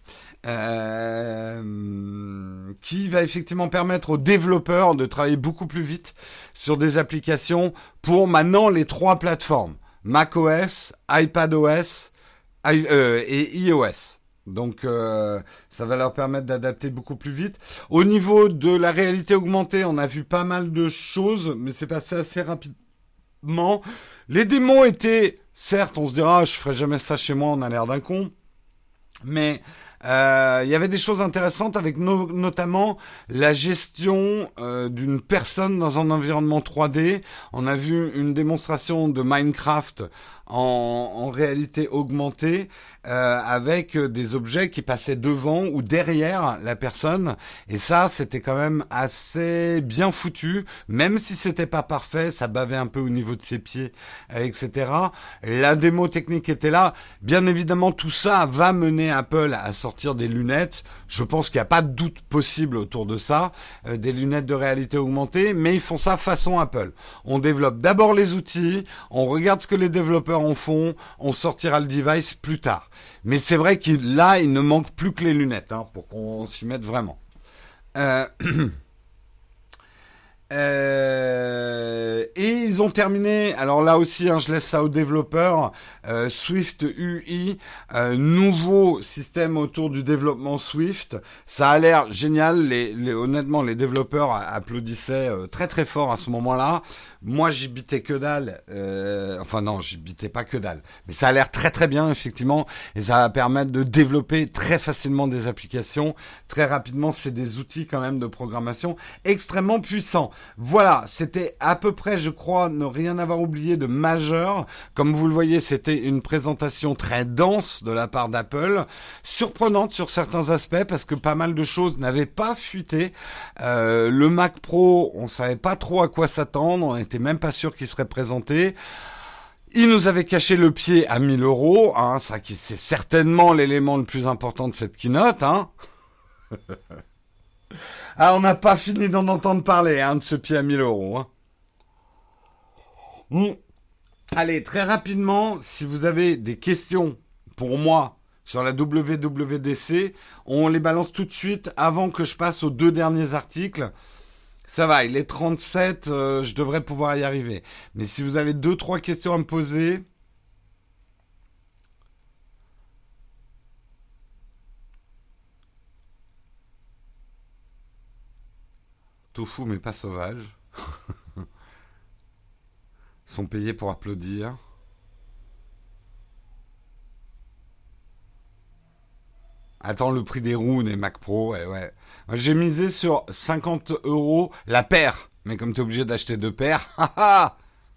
[SPEAKER 1] euh, qui va effectivement permettre aux développeurs de travailler beaucoup plus vite sur des applications pour maintenant les trois plateformes. macOS, iPadOS i, euh, et iOS. Donc euh, ça va leur permettre d'adapter beaucoup plus vite. Au niveau de la réalité augmentée, on a vu pas mal de choses, mais c'est passé assez rapide, Les démos étaient, certes, on se dira, je ferai jamais ça chez moi, on a l'air d'un con, mais euh, il y avait des choses intéressantes avec no- notamment la gestion euh, d'une personne dans un environnement trois D. On a vu une démonstration de Minecraft en, en réalité augmentée euh, avec des objets qui passaient devant ou derrière la personne. Et ça, c'était quand même assez bien foutu, même si c'était pas parfait, ça bavait un peu au niveau de ses pieds, euh, et cetera. La démo technique était là. Bien évidemment, tout ça va mener Apple à sortir des lunettes. Je pense qu'il n'y a pas de doute possible autour de ça, euh, des lunettes de réalité augmentée, mais ils font ça façon Apple. On développe d'abord les outils, on regarde ce que les développeurs en font, on sortira le device plus tard. Mais c'est vrai qu'il là, il ne manque plus que les lunettes, hein, pour qu'on s'y mette vraiment. Euh... Euh, et ils ont terminé, alors là aussi, hein, je laisse ça aux développeurs, euh, Swift U I, euh, nouveau système autour du développement Swift. Ça a l'air génial. Les, les, honnêtement, les développeurs applaudissaient euh, très très fort à ce moment-là. Moi, j'y bitais que dalle. Euh, enfin non, j'y bitais pas que dalle. Mais ça a l'air très très bien, effectivement. Et ça va permettre de développer très facilement des applications. Très rapidement, c'est des outils quand même de programmation extrêmement puissants. Voilà, c'était à peu près, je crois, ne rien avoir oublié de majeur. Comme vous le voyez, c'était une présentation très dense de la part d'Apple. Surprenante sur certains aspects, parce que pas mal de choses n'avaient pas fuité. Euh, le Mac Pro, on savait pas trop à quoi s'attendre. On n'était même pas sûr qu'il serait présenté. Il nous avait caché le pied à mille euros. Hein, ça, c'est certainement l'élément le plus important de cette keynote. Hein. Ah, on n'a pas fini d'en entendre parler, hein, de ce pied à mille euros. Hein. Mmh. Allez, très rapidement, si vous avez des questions pour moi sur la W W D C, on les balance tout de suite avant que je passe aux deux derniers articles. Ça va, il est trente-sept, euh, je devrais pouvoir y arriver. Mais si vous avez deux, trois questions à me poser... Tofu, mais pas sauvage. Sont payés pour applaudir. Attends, le prix des roues des Mac Pro, ouais, ouais. J'ai misé sur cinquante euros la paire. Mais comme tu es obligé d'acheter deux paires, haha.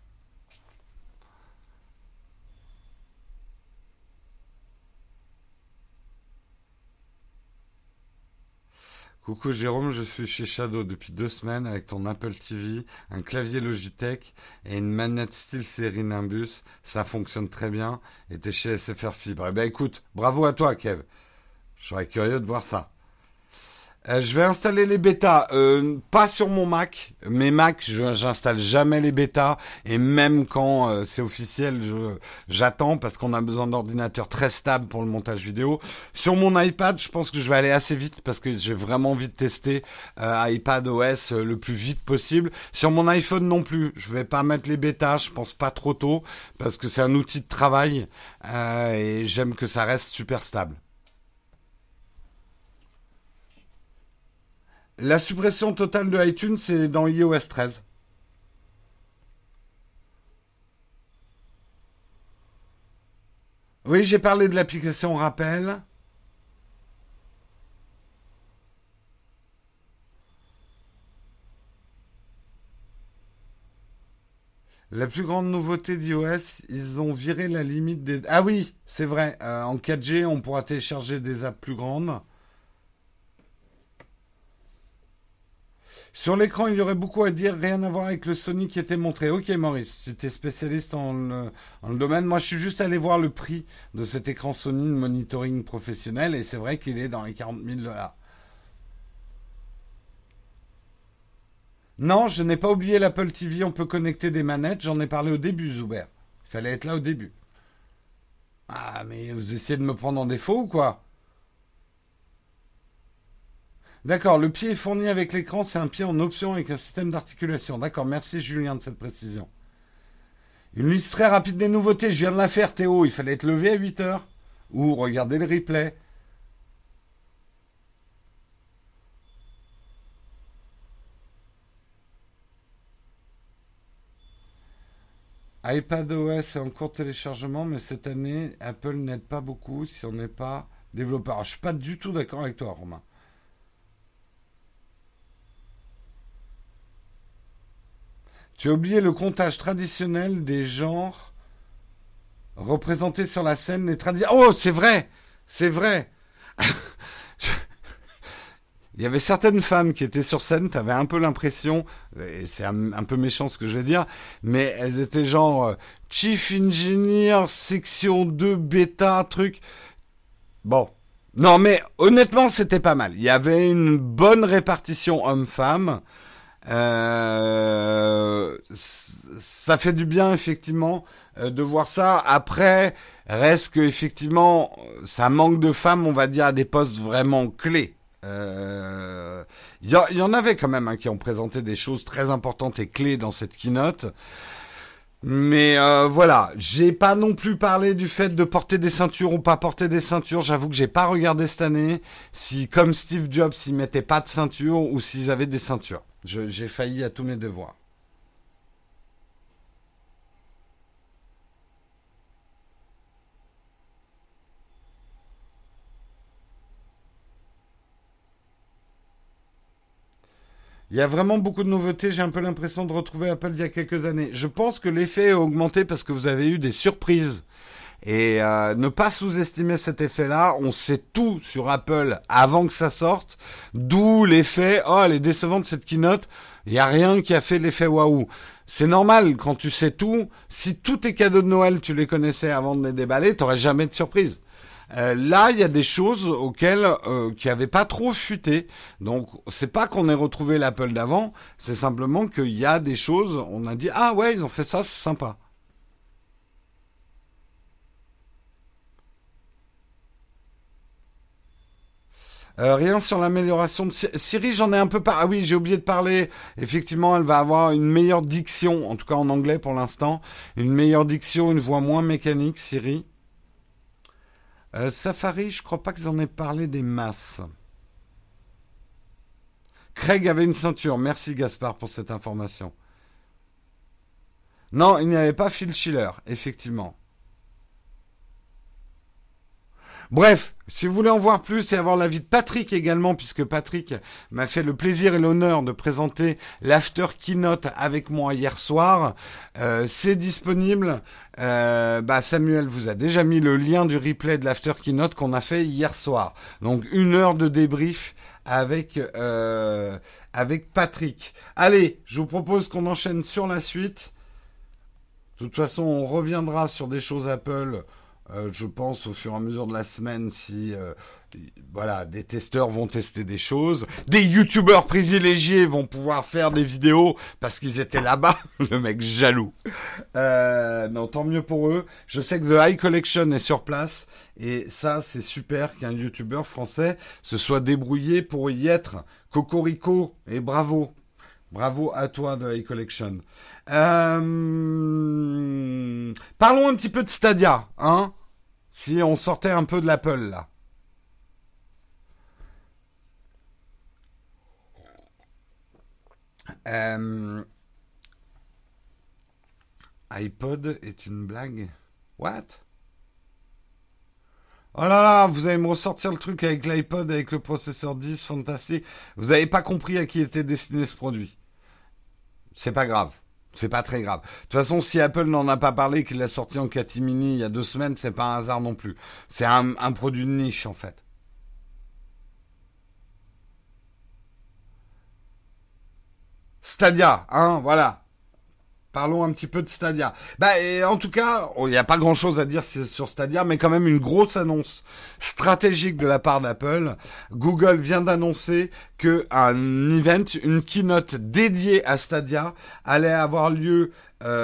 [SPEAKER 1] Coucou Jérôme, je suis chez Shadow depuis deux semaines avec ton Apple T V, un clavier Logitech et une manette SteelSeries Nimbus. Ça fonctionne très bien et t'es chez S F R Fibre. Eh ben écoute, bravo à toi Kev. Je serais curieux de voir ça. Euh, je vais installer les bêtas, euh, pas sur mon Mac. Mes Mac, je, j'installe jamais les bêtas et même quand euh, c'est officiel, je j'attends parce qu'on a besoin d'ordinateurs très stables pour le montage vidéo. Sur mon iPad, je pense que je vais aller assez vite parce que j'ai vraiment envie de tester euh, iPadOS euh, le plus vite possible. Sur mon iPhone non plus, je vais pas mettre les bêtas, je pense pas trop tôt parce que c'est un outil de travail euh, et j'aime que ça reste super stable. La suppression totale de iTunes, c'est dans i O S treize. Oui, j'ai parlé de l'application Rappel. La plus grande nouveauté d'iOS, ils ont viré la limite des... Ah oui, c'est vrai. Euh, en quatre G, on pourra télécharger des apps plus grandes. Sur l'écran, il y aurait beaucoup à dire, rien à voir avec le Sony qui était montré. Ok Maurice, tu es spécialiste en le, en le domaine. Moi, je suis juste allé voir le prix de cet écran Sony de monitoring professionnel et c'est vrai qu'il est dans les quarante mille dollars. Non, je n'ai pas oublié l'Apple T V, on peut connecter des manettes, j'en ai parlé au début, Zuber. Il fallait être là au début. Ah, mais vous essayez de me prendre en défaut ou quoi? D'accord, le pied est fourni avec l'écran, c'est un pied en option avec un système d'articulation. D'accord, merci Julien de cette précision. Une liste très rapide des nouveautés, je viens de la faire Théo, il fallait être levé à huit heures. Ou regarder le replay. iPadOS est en cours de téléchargement, mais cette année, Apple n'aide pas beaucoup si on n'est pas développeur. Alors, je suis pas du tout d'accord avec toi, Romain. Tu as oublié le comptage traditionnel des genres représentés sur la scène. Les traditions. Oh, c'est vrai, c'est vrai. Il y avait certaines femmes qui étaient sur scène, tu avais un peu l'impression, et c'est un, un peu méchant ce que je vais dire, mais elles étaient genre euh, Chief Engineer, section deux, bêta, truc. Bon. Non, mais honnêtement, c'était pas mal. Il y avait une bonne répartition homme-femme. Euh, ça fait du bien, effectivement, euh, de voir ça. Après, reste que, effectivement, ça manque de femmes, on va dire, à des postes vraiment clés. Euh, Il y, y en avait quand même hein, qui ont présenté des choses très importantes et clés dans cette keynote. Mais euh, voilà, j'ai pas non plus parlé du fait de porter des ceintures ou pas porter des ceintures. J'avoue que j'ai pas regardé cette année si, comme Steve Jobs, ils mettaient pas de ceinture ou s'ils avaient des ceintures. Je- j'ai failli à tous mes devoirs. Il y a vraiment beaucoup de nouveautés. J'ai un peu l'impression de retrouver Apple d'il y a quelques années. Je pense que l'effet a augmenté parce que vous avez eu des surprises. Et euh, ne pas sous-estimer cet effet-là. On sait tout sur Apple avant que ça sorte. D'où l'effet, oh, elle est décevante cette keynote. Il n'y a rien qui a fait l'effet waouh. C'est normal quand tu sais tout. Si tous tes cadeaux de Noël, tu les connaissais avant de les déballer, t'aurais jamais de surprise. Euh, là, il y a des choses auxquelles euh, qui n'avaient pas trop fuité. Donc, c'est pas qu'on ait retrouvé l'Apple d'avant, c'est simplement qu'il y a des choses. On a dit ah ouais, ils ont fait ça, c'est sympa. Euh, rien sur l'amélioration de Si- Siri, j'en ai un peu par. Ah oui, j'ai oublié de parler. Effectivement, elle va avoir une meilleure diction, en tout cas en anglais pour l'instant, une meilleure diction, une voix moins mécanique, Siri. Euh, Safari, je crois pas qu'ils en aient parlé des masses. Craig avait une ceinture. Merci Gaspard pour cette information. Non, il n'y avait pas Phil Schiller, effectivement. Bref, si vous voulez en voir plus et avoir l'avis de Patrick également, puisque Patrick m'a fait le plaisir et l'honneur de présenter l'after keynote avec moi hier soir, euh, c'est disponible. Euh, bah Samuel vous a déjà mis le lien du replay de l'after keynote qu'on a fait hier soir. Donc une heure de débrief avec euh, avec Patrick. Allez, je vous propose qu'on enchaîne sur la suite. De toute façon, on reviendra sur des choses Apple, euh, je pense, au fur et à mesure de la semaine, si euh, voilà, des testeurs vont tester des choses, des youtubeurs privilégiés vont pouvoir faire des vidéos parce qu'ils étaient là-bas, le mec jaloux. Euh, non, tant mieux pour eux. Je sais que The High Collection est sur place, et ça, c'est super qu'un youtubeur français se soit débrouillé pour y être. Cocorico, et bravo. Bravo à toi de High Collection. Euh, Parlons un petit peu de Stadia, hein. Si on sortait un peu de l'Apple là. Euh, iPod est une blague. What? Oh là là, vous allez me ressortir le truc avec l'iPod, avec le processeur dix, fantastique. Vous n'avez pas compris à qui était destiné ce produit. C'est pas grave. C'est pas très grave. De toute façon, si Apple n'en a pas parlé, qu'il l'a sorti en catimini il y a deux semaines, c'est pas un hasard non plus. C'est un, un produit de niche, en fait. Stadia, hein, voilà. Parlons un petit peu de Stadia. Bah, et en tout cas, il n'y a pas grand-chose à dire sur Stadia, mais quand même une grosse annonce stratégique de la part d'Apple. Google vient d'annoncer que un event, une keynote dédiée à Stadia, allait avoir lieu.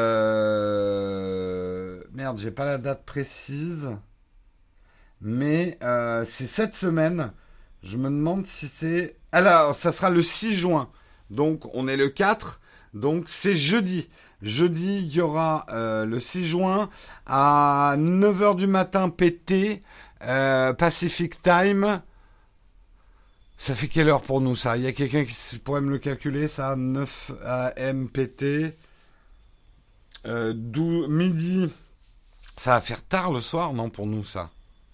[SPEAKER 1] Euh... Merde, j'ai pas la date précise, mais euh, c'est cette semaine. Je me demande si c'est. Alors, ça sera le six juin. Donc, on est le quatre. Donc, c'est jeudi. Jeudi, il y aura euh, le six juin à neuf heures du matin P T, euh, Pacific Time. Ça fait quelle heure pour nous, ça? Il y a quelqu'un qui pourrait me le calculer, ça? neuf A M P T. Euh, dou- midi, ça va faire tard le soir, non, pour nous, ça.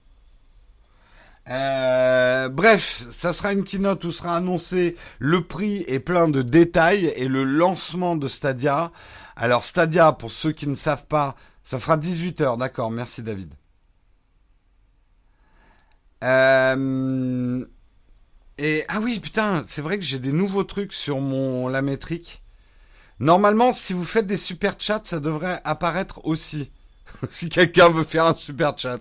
[SPEAKER 1] Euh, bref, ça sera une keynote où sera annoncé le prix et plein de détails et le lancement de Stadia. Alors Stadia, pour ceux qui ne savent pas, ça fera dix-huit heures, d'accord, merci David. Euh, et ah oui, putain, c'est vrai que j'ai des nouveaux trucs sur mon la métrique. Normalement, si vous faites des super chats, ça devrait apparaître aussi. Si quelqu'un veut faire un super chat.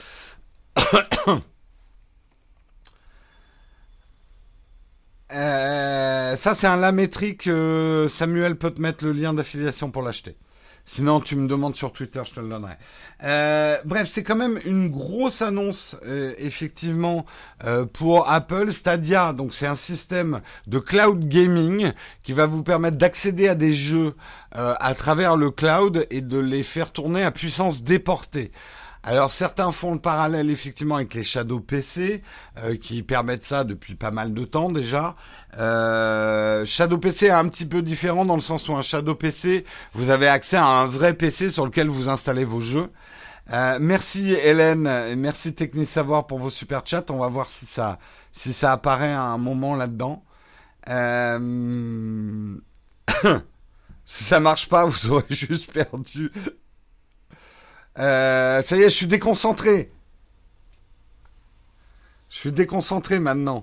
[SPEAKER 1] Euh, ça, c'est un la métrique. euh, Samuel peut te mettre le lien d'affiliation pour l'acheter. Sinon, tu me demandes sur Twitter, je te le donnerai. Euh, bref, c'est quand même une grosse annonce, euh, effectivement, euh, pour Apple. Stadia, donc c'est un système de cloud gaming qui va vous permettre d'accéder à des jeux euh, à travers le cloud et de les faire tourner à puissance déportée. Alors certains font le parallèle effectivement avec les Shadow P C euh, qui permettent ça depuis pas mal de temps déjà. Euh, Shadow P C est un petit peu différent dans le sens où un Shadow P C, vous avez accès à un vrai P C sur lequel vous installez vos jeux. Euh, merci Hélène et merci Techni Savoir pour vos super chats. On va voir si ça si ça apparaît à un moment là-dedans. Euh... si ça marche pas, vous aurez juste perdu. Euh, ça y est, je suis déconcentré. Je suis déconcentré maintenant.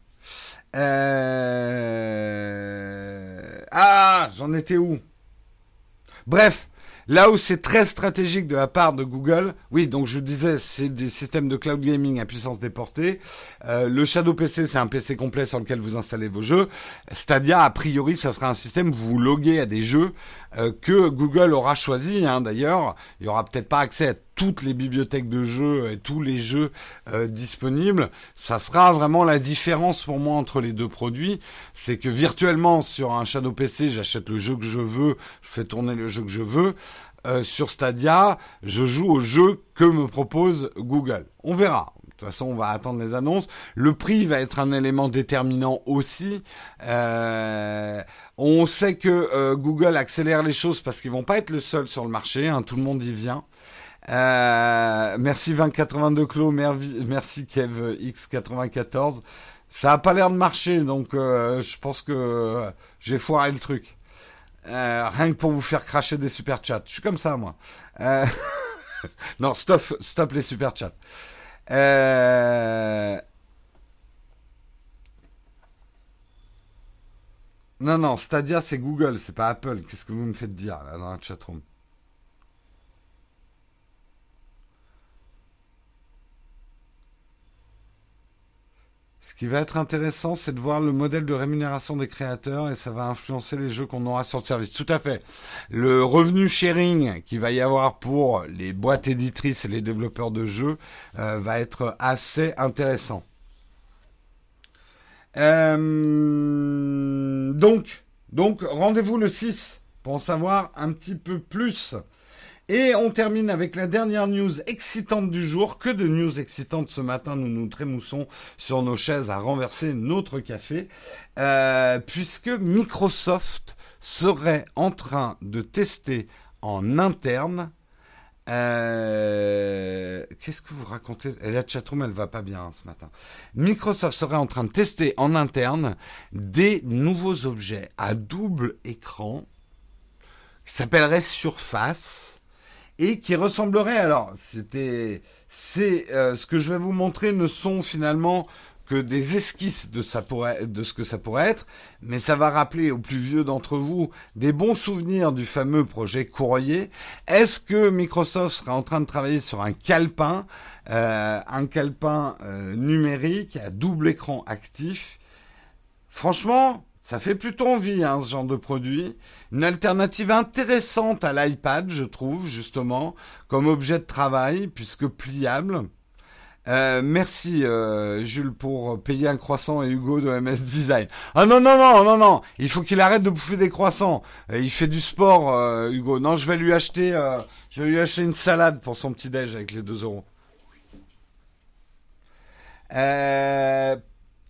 [SPEAKER 1] Euh... Ah, j'en étais où? Bref, là où c'est très stratégique de la part de Google, oui, donc je disais, c'est des systèmes de cloud gaming à puissance déportée. Euh, le Shadow P C, c'est un P C complet sur lequel vous installez vos jeux. Stadia, a priori, ça sera un système où vous vous loguez à des jeux euh, que Google aura choisi. Hein, d'ailleurs, il y aura peut-être pas accès à toutes les bibliothèques de jeux et tous les jeux euh, disponibles. Ça sera vraiment la différence pour moi entre les deux produits. C'est que virtuellement, sur un Shadow P C, j'achète le jeu que je veux, je fais tourner le jeu que je veux. Euh, sur Stadia, je joue au jeu que me propose Google. On verra. De toute façon, on va attendre les annonces. Le prix va être un élément déterminant aussi. Euh, on sait que euh, Google accélère les choses parce qu'ils vont pas être le seul sur le marché. Hein, tout le monde y vient. Euh, merci vingt quatre-vingt-deux Clos, merci Kev X quatre-vingt-quatorze. Ça a pas l'air de marcher, donc euh, je pense que euh, j'ai foiré le truc. Euh, rien que pour vous faire cracher des super chats. Je suis comme ça, moi. Euh... non, stop, stop les super chats. Euh... Non, non, Stadia, c'est Google, c'est pas Apple. Qu'est-ce que vous me faites dire là dans la chatroom? Ce qui va être intéressant, c'est de voir le modèle de rémunération des créateurs et ça va influencer les jeux qu'on aura sur le service. Tout à fait. Le revenu sharing qu'il va y avoir pour les boîtes éditrices et les développeurs de jeux euh, va être assez intéressant. Euh, donc, donc rendez-vous le six pour en savoir un petit peu plus. Et on termine avec la dernière news excitante du jour. Que de news excitantes ce matin, nous nous trémoussons sur nos chaises à renverser notre café. Euh, puisque Microsoft serait en train de tester en interne... Euh, qu'est-ce que vous racontez? Et la chatroom, elle va pas bien hein, ce matin. Microsoft serait en train de tester en interne des nouveaux objets à double écran qui s'appelleraient Surface et qui ressembleraient, alors c'était, c'est euh, ce que je vais vous montrer ne sont finalement que des esquisses de, ça pourrait, de ce que ça pourrait être, mais ça va rappeler aux plus vieux d'entre vous des bons souvenirs du fameux projet Courrier. Est-ce que Microsoft serait en train de travailler sur un calepin, euh, un calepin euh, numérique à double écran actif? Franchement, ça fait plutôt envie, hein, ce genre de produit. Une alternative intéressante à l'iPad, je trouve, justement, comme objet de travail, puisque pliable. Euh, merci euh, Jules pour payer un croissant et Hugo de M S Design. Ah non non non non non, il faut qu'il arrête de bouffer des croissants. Euh, il fait du sport euh, Hugo. Non, je vais lui acheter euh, je vais lui acheter une salade pour son petit déj avec les deux euros. Euh,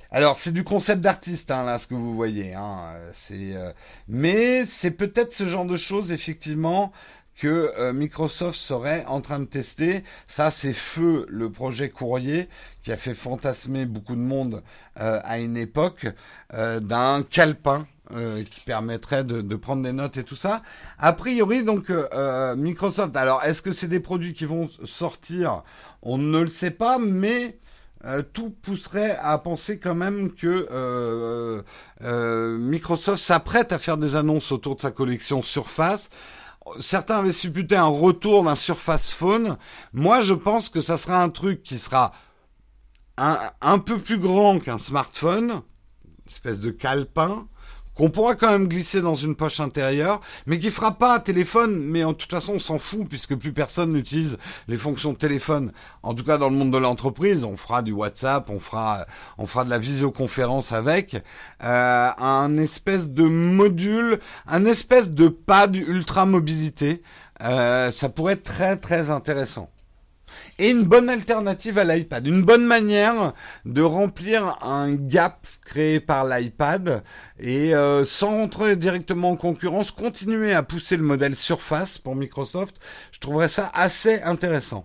[SPEAKER 1] Alors, c'est du concept d'artiste, hein, là, ce que vous voyez. Hein. Euh, C'est, euh, mais c'est peut-être ce genre de choses, effectivement, que euh, Microsoft serait en train de tester. Ça, c'est Feu, le projet Courrier, qui a fait fantasmer beaucoup de monde euh, à une époque, euh, d'un calepin. Euh, qui permettrait de, de prendre des notes et tout ça. A priori, donc, euh, euh, Microsoft, alors, est-ce que c'est des produits qui vont sortir? On ne le sait pas, mais euh, tout pousserait à penser quand même que euh, euh, Microsoft s'apprête à faire des annonces autour de sa collection Surface. Certains avaient supputé un retour d'un Surface Phone. Moi, je pense que ça sera un truc qui sera un, un peu plus grand qu'un smartphone, espèce de calepin, qu'on pourra quand même glisser dans une poche intérieure, mais qui fera pas un téléphone, mais en toute façon on s'en fout puisque plus personne n'utilise les fonctions de téléphone. En tout cas dans le monde de l'entreprise, on fera du WhatsApp, on fera on fera de la visioconférence avec euh, un espèce de module, un espèce de pad ultra mobilité. Euh, ça pourrait être très très intéressant. Et une bonne alternative à l'iPad, une bonne manière de remplir un gap créé par l'iPad et euh, sans rentrer directement en concurrence, continuer à pousser le modèle Surface pour Microsoft. Je trouverais ça assez intéressant.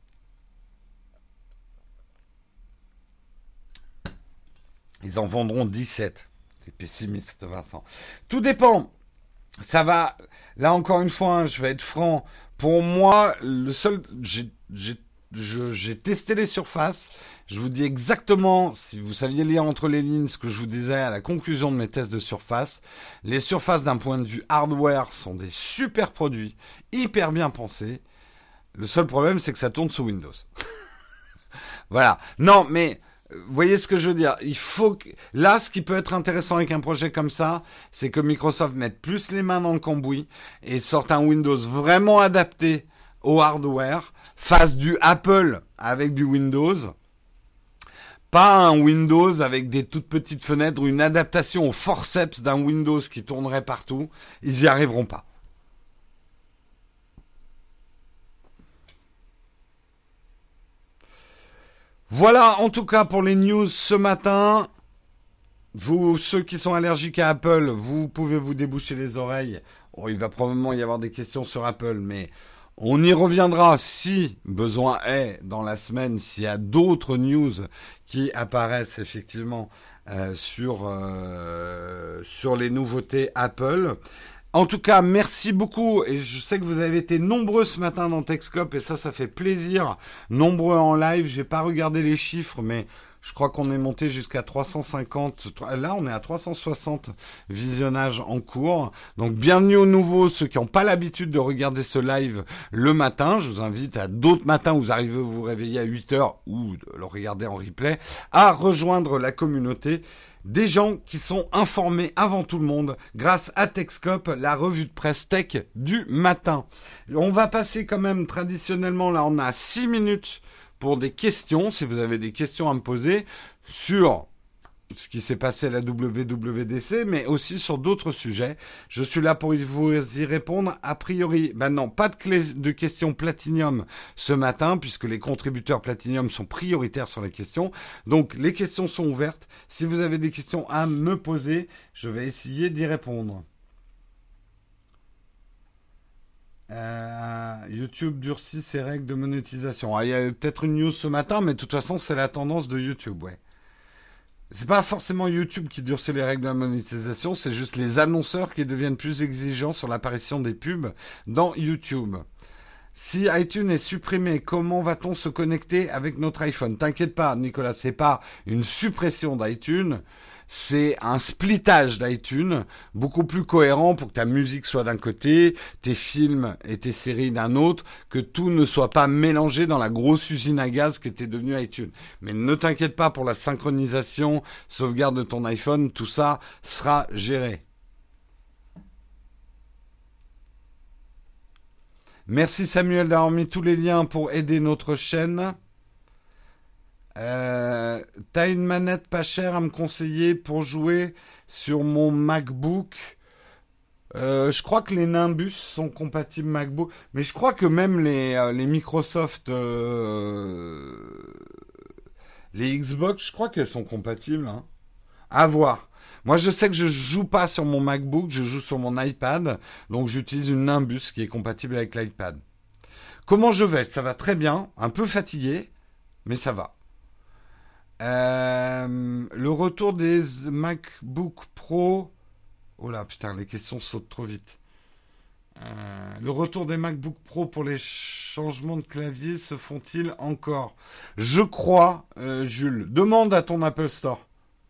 [SPEAKER 1] Ils en vendront dix-sept. T'es pessimiste, Vincent. Tout dépend. Ça va. Là encore une fois, hein, je vais être franc. Pour moi, le seul, j'ai, j'ai Je, j'ai testé les surfaces. Je vous dis exactement, si vous saviez lire entre les lignes, ce que je vous disais à la conclusion de mes tests de surface. Les surfaces d'un point de vue hardware sont des super produits, hyper bien pensés. Le seul problème, c'est que ça tourne sous Windows. Voilà. Non, mais vous voyez ce que je veux dire. Il faut que... Là, ce qui peut être intéressant avec un projet comme ça, c'est que Microsoft mette plus les mains dans le cambouis et sorte un Windows vraiment adapté au hardware, fasse du Apple avec du Windows, pas un Windows avec des toutes petites fenêtres ou une adaptation au forceps d'un Windows qui tournerait partout. Ils y arriveront pas. Voilà en tout cas pour les news ce matin. Vous, ceux qui sont allergiques à Apple, vous pouvez vous déboucher les oreilles. Oh, il va probablement y avoir des questions sur Apple, mais on y reviendra si besoin est dans la semaine, s'il y a d'autres news qui apparaissent effectivement euh, sur, euh, sur les nouveautés Apple. En tout cas, merci beaucoup et je sais que vous avez été nombreux ce matin dans Techscope et ça, ça fait plaisir. Nombreux en live, j'ai pas regardé les chiffres, mais je crois qu'on est monté jusqu'à trois cent cinquante. Là, on est à trois cent soixante visionnages en cours. Donc, bienvenue aux nouveaux, ceux qui n'ont pas l'habitude de regarder ce live le matin. Je vous invite à d'autres matins où vous arrivez vous réveiller à huit heures ou de le regarder en replay, à rejoindre la communauté des gens qui sont informés avant tout le monde grâce à Techscope, la revue de presse tech du matin. On va passer quand même traditionnellement, là on a six minutes pour des questions, si vous avez des questions à me poser sur ce qui s'est passé à la W W D C, mais aussi sur d'autres sujets. Je suis là pour vous y répondre. A priori, ben non, pas de, clé- de questions Platinium ce matin, puisque les contributeurs Platinium sont prioritaires sur les questions. Donc, les questions sont ouvertes. Si vous avez des questions à me poser, je vais essayer d'y répondre. Euh, YouTube durcit ses règles de monétisation. Ah, il y a peut-être une news ce matin, mais de toute façon, c'est la tendance de YouTube, ouais. C'est pas forcément YouTube qui durcit les règles de la monétisation, c'est juste les annonceurs qui deviennent plus exigeants sur l'apparition des pubs dans YouTube. Si iTunes est supprimé, comment va-t-on se connecter avec notre iPhone? T'inquiète pas, Nicolas, c'est pas une suppression d'iTunes, c'est un splittage d'iTunes, beaucoup plus cohérent pour que ta musique soit d'un côté, tes films et tes séries d'un autre, que tout ne soit pas mélangé dans la grosse usine à gaz qui était devenue iTunes. Mais ne t'inquiète pas pour la synchronisation, sauvegarde de ton iPhone, tout ça sera géré. Merci Samuel d'avoir mis tous les liens pour aider notre chaîne. Euh, t'as une manette pas chère à me conseiller pour jouer sur mon MacBook? euh, Je crois que les Nimbus sont compatibles MacBook, mais je crois que même les, euh, les Microsoft, euh, les Xbox, je crois qu'elles sont compatibles. Hein. À voir. Moi, je sais que je joue pas sur mon MacBook, je joue sur mon iPad, donc j'utilise une Nimbus qui est compatible avec l'iPad. Comment je vais? Ça va très bien, un peu fatigué, mais ça va. Euh, le retour des MacBook Pro. Oh là, putain, les questions sautent trop vite. Euh, le retour des MacBook Pro pour les changements de clavier se font-ils encore? Je crois, euh, Jules. Demande à ton Apple Store.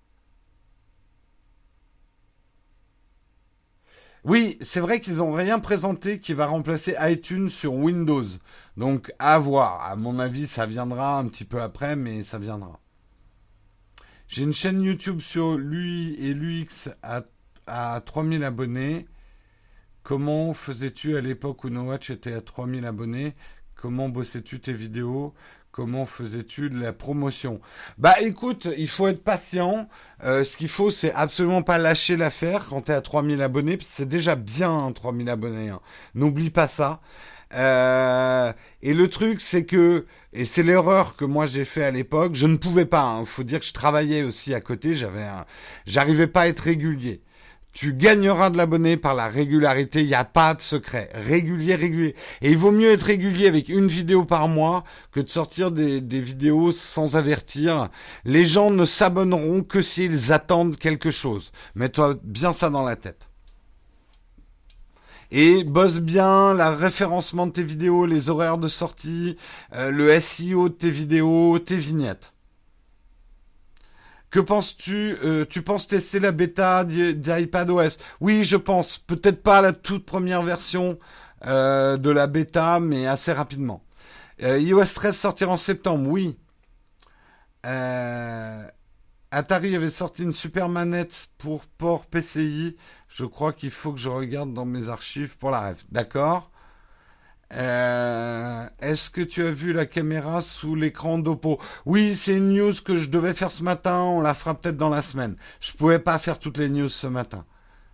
[SPEAKER 1] Oui, c'est vrai qu'ils n'ont rien présenté qui va remplacer iTunes sur Windows. Donc, à voir. À mon avis, ça viendra un petit peu après, mais ça viendra. J'ai une chaîne YouTube sur l'U I et l'U X à, à trois mille abonnés. Comment faisais-tu à l'époque où No Watch était à trois mille abonnés? Comment bossais-tu tes vidéos? Comment faisais-tu de la promotion? Bah écoute, il faut être patient. Euh, ce qu'il faut, c'est absolument pas lâcher l'affaire quand tu es à trois mille abonnés. Parce que c'est déjà bien, hein, trois mille abonnés. Hein. N'oublie pas ça. Euh, et le truc, c'est que, et c'est l'erreur que moi j'ai fait à l'époque, je ne pouvais pas. Il hein, faut dire que je travaillais aussi à côté. J'avais, un, j'arrivais pas à être régulier. Tu gagneras de l'abonné par la régularité, il n'y a pas de secret. Régulier, régulier. Et il vaut mieux être régulier avec une vidéo par mois que de sortir des, des vidéos sans avertir. Les gens ne s'abonneront que s'ils attendent quelque chose. Mets-toi bien ça dans la tête. Et bosse bien la référencement de tes vidéos, les horaires de sortie, euh, le S E O de tes vidéos, tes vignettes. Que penses-tu euh, Tu penses tester la bêta d'iPadOS? Oui, je pense. Peut-être pas la toute première version euh, de la bêta, mais assez rapidement. Euh, iOS treize sortira en septembre, oui. Euh, Atari avait sorti une super manette pour port P C I. Je crois qu'il faut que je regarde dans mes archives pour la ref. D'accord. Euh, est-ce que tu as vu la caméra sous l'écran d'Oppo? Oui, c'est une news que je devais faire ce matin. On la fera peut-être dans la semaine. Je pouvais pas faire toutes les news ce matin.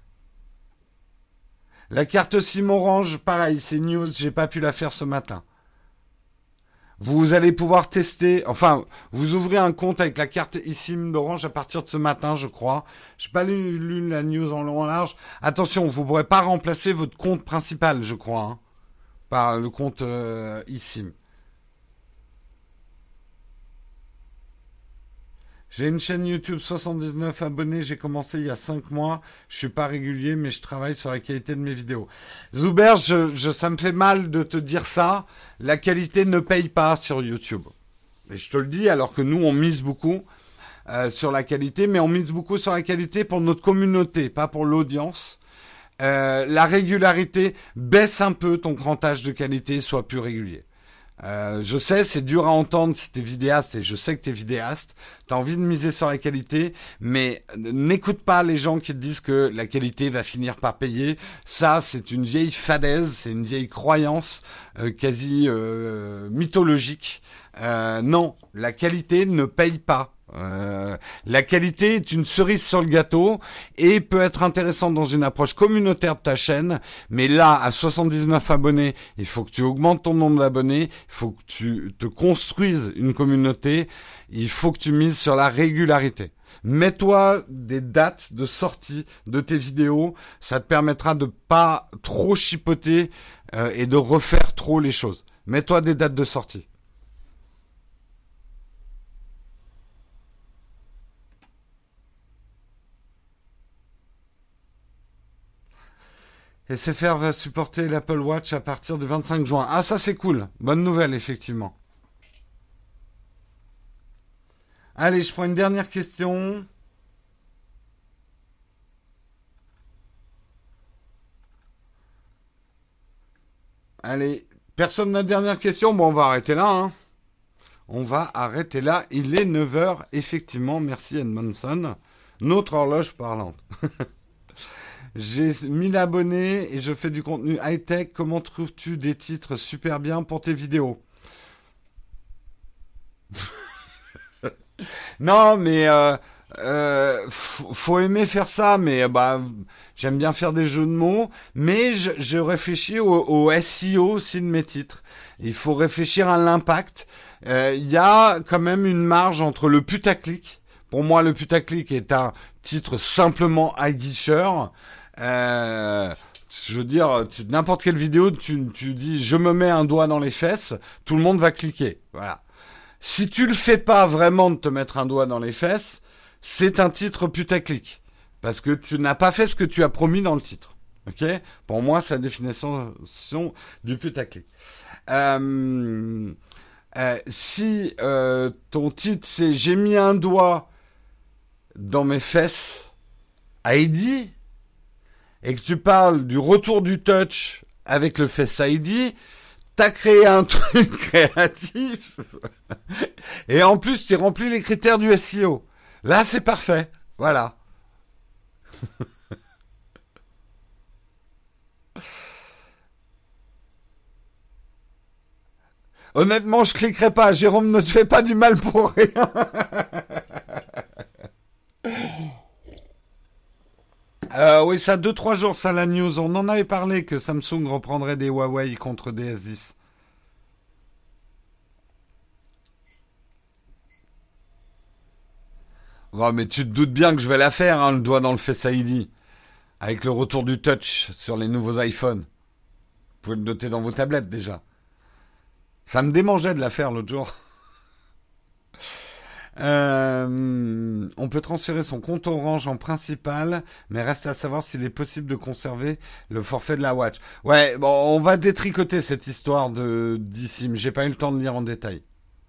[SPEAKER 1] La carte SIM Orange, pareil, c'est une news. J'ai pas pu la faire ce matin. Vous allez pouvoir tester, enfin, vous ouvrez un compte avec la carte eSIM d'Orange à partir de ce matin, je crois. Je n'ai pas lu, lu la news en long en large. Attention, vous ne pourrez pas remplacer votre compte principal, je crois, hein, par le compte euh, eSIM. J'ai une chaîne YouTube, soixante-dix-neuf abonnés, j'ai commencé il y a cinq mois. Je suis pas régulier, mais je travaille sur la qualité de mes vidéos. Zuber, je, je, ça me fait mal de te dire ça. La qualité ne paye pas sur YouTube. Et je te le dis, alors que nous, on mise beaucoup euh, sur la qualité, mais on mise beaucoup sur la qualité pour notre communauté, pas pour l'audience. Euh, la régularité baisse un peu ton crantage de qualité, sois plus régulier. Euh, je sais, c'est dur à entendre si t'es vidéaste, et je sais que t'es vidéaste, t'as envie de miser sur la qualité, mais n'écoute pas les gens qui te disent que la qualité va finir par payer. Ça, c'est une vieille fadaise, c'est une vieille croyance euh, quasi euh, mythologique. Euh, non, la qualité ne paye pas. Euh, la qualité est une cerise sur le gâteau et peut être intéressante dans une approche communautaire de ta chaîne, mais là, à soixante-dix-neuf abonnés, il faut que tu augmentes ton nombre d'abonnés, il faut que tu te construises une communauté, il faut que tu mises sur la régularité. Mets-toi des dates de sortie de tes vidéos, ça te permettra de pas trop chipoter euh, et de refaire trop les choses. Mets-toi des dates de sortie. S F R va supporter l'Apple Watch à partir du vingt-cinq juin. Ah, ça c'est cool. Bonne nouvelle, effectivement. Allez, je prends une dernière question. Allez, personne n'a de dernière question? Bon, on va arrêter là, hein. On va arrêter là. Il est neuf heures, effectivement. Merci Edmondson. Notre horloge parlante. J'ai mille abonnés et je fais du contenu high-tech. Comment trouves-tu des titres super bien pour tes vidéos? Non, mais euh, euh, faut aimer faire ça. Mais bah, j'aime bien faire des jeux de mots. Mais je, je réfléchis au, au S E O aussi de mes titres. Il faut réfléchir à l'impact. Il euh, y a quand même une marge entre le putaclic Pour moi, le putaclic est un titre simplement aguicheur. Euh, je veux dire, tu, n'importe quelle vidéo, tu, tu dis « je me mets un doigt dans les fesses », tout le monde va cliquer. Voilà. Si tu le fais pas vraiment de te mettre un doigt dans les fesses, c'est un titre putaclic. Parce que tu n'as pas fait ce que tu as promis dans le titre. Ok ? Pour moi, c'est la définition du putaclic. Euh, euh, si euh, ton titre c'est « j'ai mis un doigt dans mes fesses Heidi » et que tu parles du retour du touch avec le Face I D, t'as créé un truc créatif et en plus tu remplis les critères du S E O. Là, c'est parfait. Voilà. Honnêtement, je cliquerai pas. Jérôme, ne te fais pas du mal pour rien. euh, oui, ça, deux, trois jours, ça, la news. On en avait parlé que Samsung reprendrait des Huawei contre des S dix. Bon, mais tu te doutes bien que je vais la faire, hein, le doigt dans le Face I D. Avec le retour du touch sur les nouveaux iPhones. Vous pouvez le noter dans vos tablettes, déjà. Ça me démangeait de la faire l'autre jour. Euh, on peut transférer son compte Orange en principal, mais reste à savoir s'il est possible de conserver le forfait de la Watch. Ouais, bon, on va détricoter cette histoire de d'eSIM. J'ai pas eu le temps de lire en détail.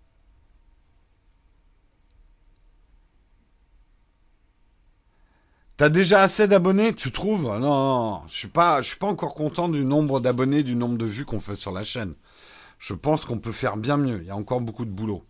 [SPEAKER 1] T'as déjà assez d'abonnés, tu trouves? Non, non, non, je suis pas, je suis pas encore content du nombre d'abonnés, du nombre de vues qu'on fait sur la chaîne. Je pense qu'on peut faire bien mieux. Il y a encore beaucoup de boulot.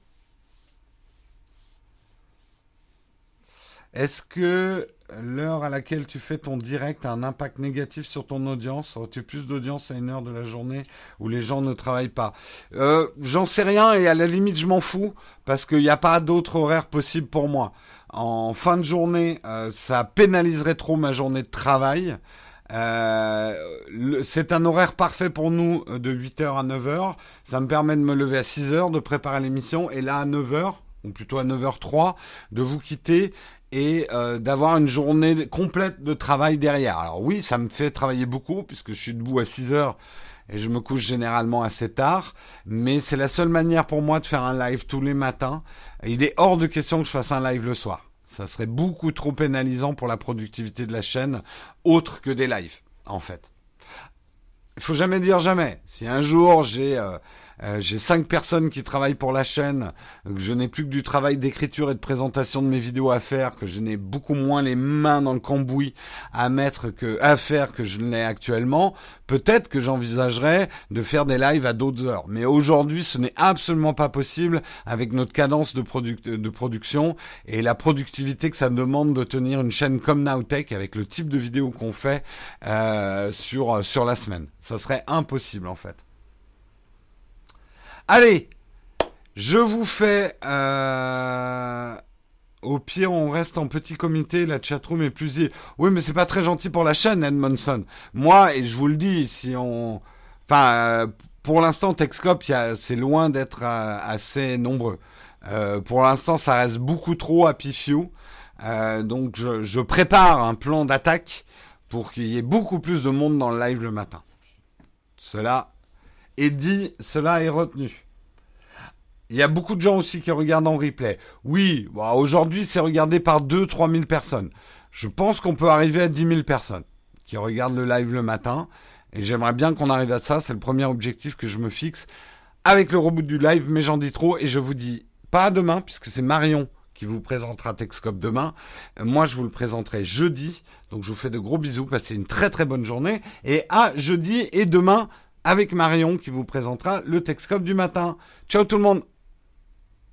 [SPEAKER 1] Est-ce que l'heure à laquelle tu fais ton direct a un impact négatif sur ton audience? Aurais-tu plus d'audience à une heure de la journée où les gens ne travaillent pas? euh, J'en sais rien et à la limite je m'en fous parce qu'il n'y a pas d'autre horaire possible pour moi. En fin de journée, euh, ça pénaliserait trop ma journée de travail. Euh, le, c'est un horaire parfait pour nous de huit heures à neuf heures. Ça me permet de me lever à six heures, de préparer l'émission et là à neuf heures, ou plutôt à neuf heures zéro trois, de vous quitter et euh, d'avoir une journée complète de travail derrière. Alors oui, ça me fait travailler beaucoup puisque je suis debout à six heures et je me couche généralement assez tard, mais c'est la seule manière pour moi de faire un live tous les matins. Il est hors de question que je fasse un live le soir. Ça serait beaucoup trop pénalisant pour la productivité de la chaîne, autre que des lives, en fait. Il faut jamais dire jamais. Si un jour j'ai euh, euh, j'ai cinq personnes qui travaillent pour la chaîne, que je n'ai plus que du travail d'écriture et de présentation de mes vidéos à faire, que je n'ai beaucoup moins les mains dans le cambouis à mettre que à faire que je ne l'ai actuellement, peut-être que j'envisagerais de faire des lives à d'autres heures. Mais aujourd'hui, ce n'est absolument pas possible avec notre cadence de, produc- de production et la productivité que ça demande de tenir une chaîne comme Nowtech avec le type de vidéos qu'on fait euh, sur sur la semaine. Ça serait impossible en fait. Allez, je vous fais... Euh... Au pire, on reste en petit comité, la chatroom est plus... Oui, mais c'est pas très gentil pour la chaîne, Edmondson. Moi, et je vous le dis, si on... Enfin, euh, pour l'instant, Techscope, y a... c'est loin d'être euh, assez nombreux. Euh, pour l'instant, ça reste beaucoup trop happy few. Euh, donc, je, je prépare un plan d'attaque pour qu'il y ait beaucoup plus de monde dans le live le matin. Cela est dit, cela est retenu. Il y a beaucoup de gens aussi qui regardent en replay. Oui, bon, aujourd'hui, c'est regardé par deux à trois mille personnes. Je pense qu'on peut arriver à dix mille personnes qui regardent le live le matin. Et j'aimerais bien qu'on arrive à ça. C'est le premier objectif que je me fixe avec le reboot du live. Mais j'en dis trop et je vous dis pas à demain puisque c'est Marion qui vous présentera Techscope demain. Moi, je vous le présenterai jeudi. Donc, je vous fais de gros bisous. Passez une très très bonne journée. Et à jeudi et demain avec Marion qui vous présentera le Techscope du matin. Ciao tout le monde!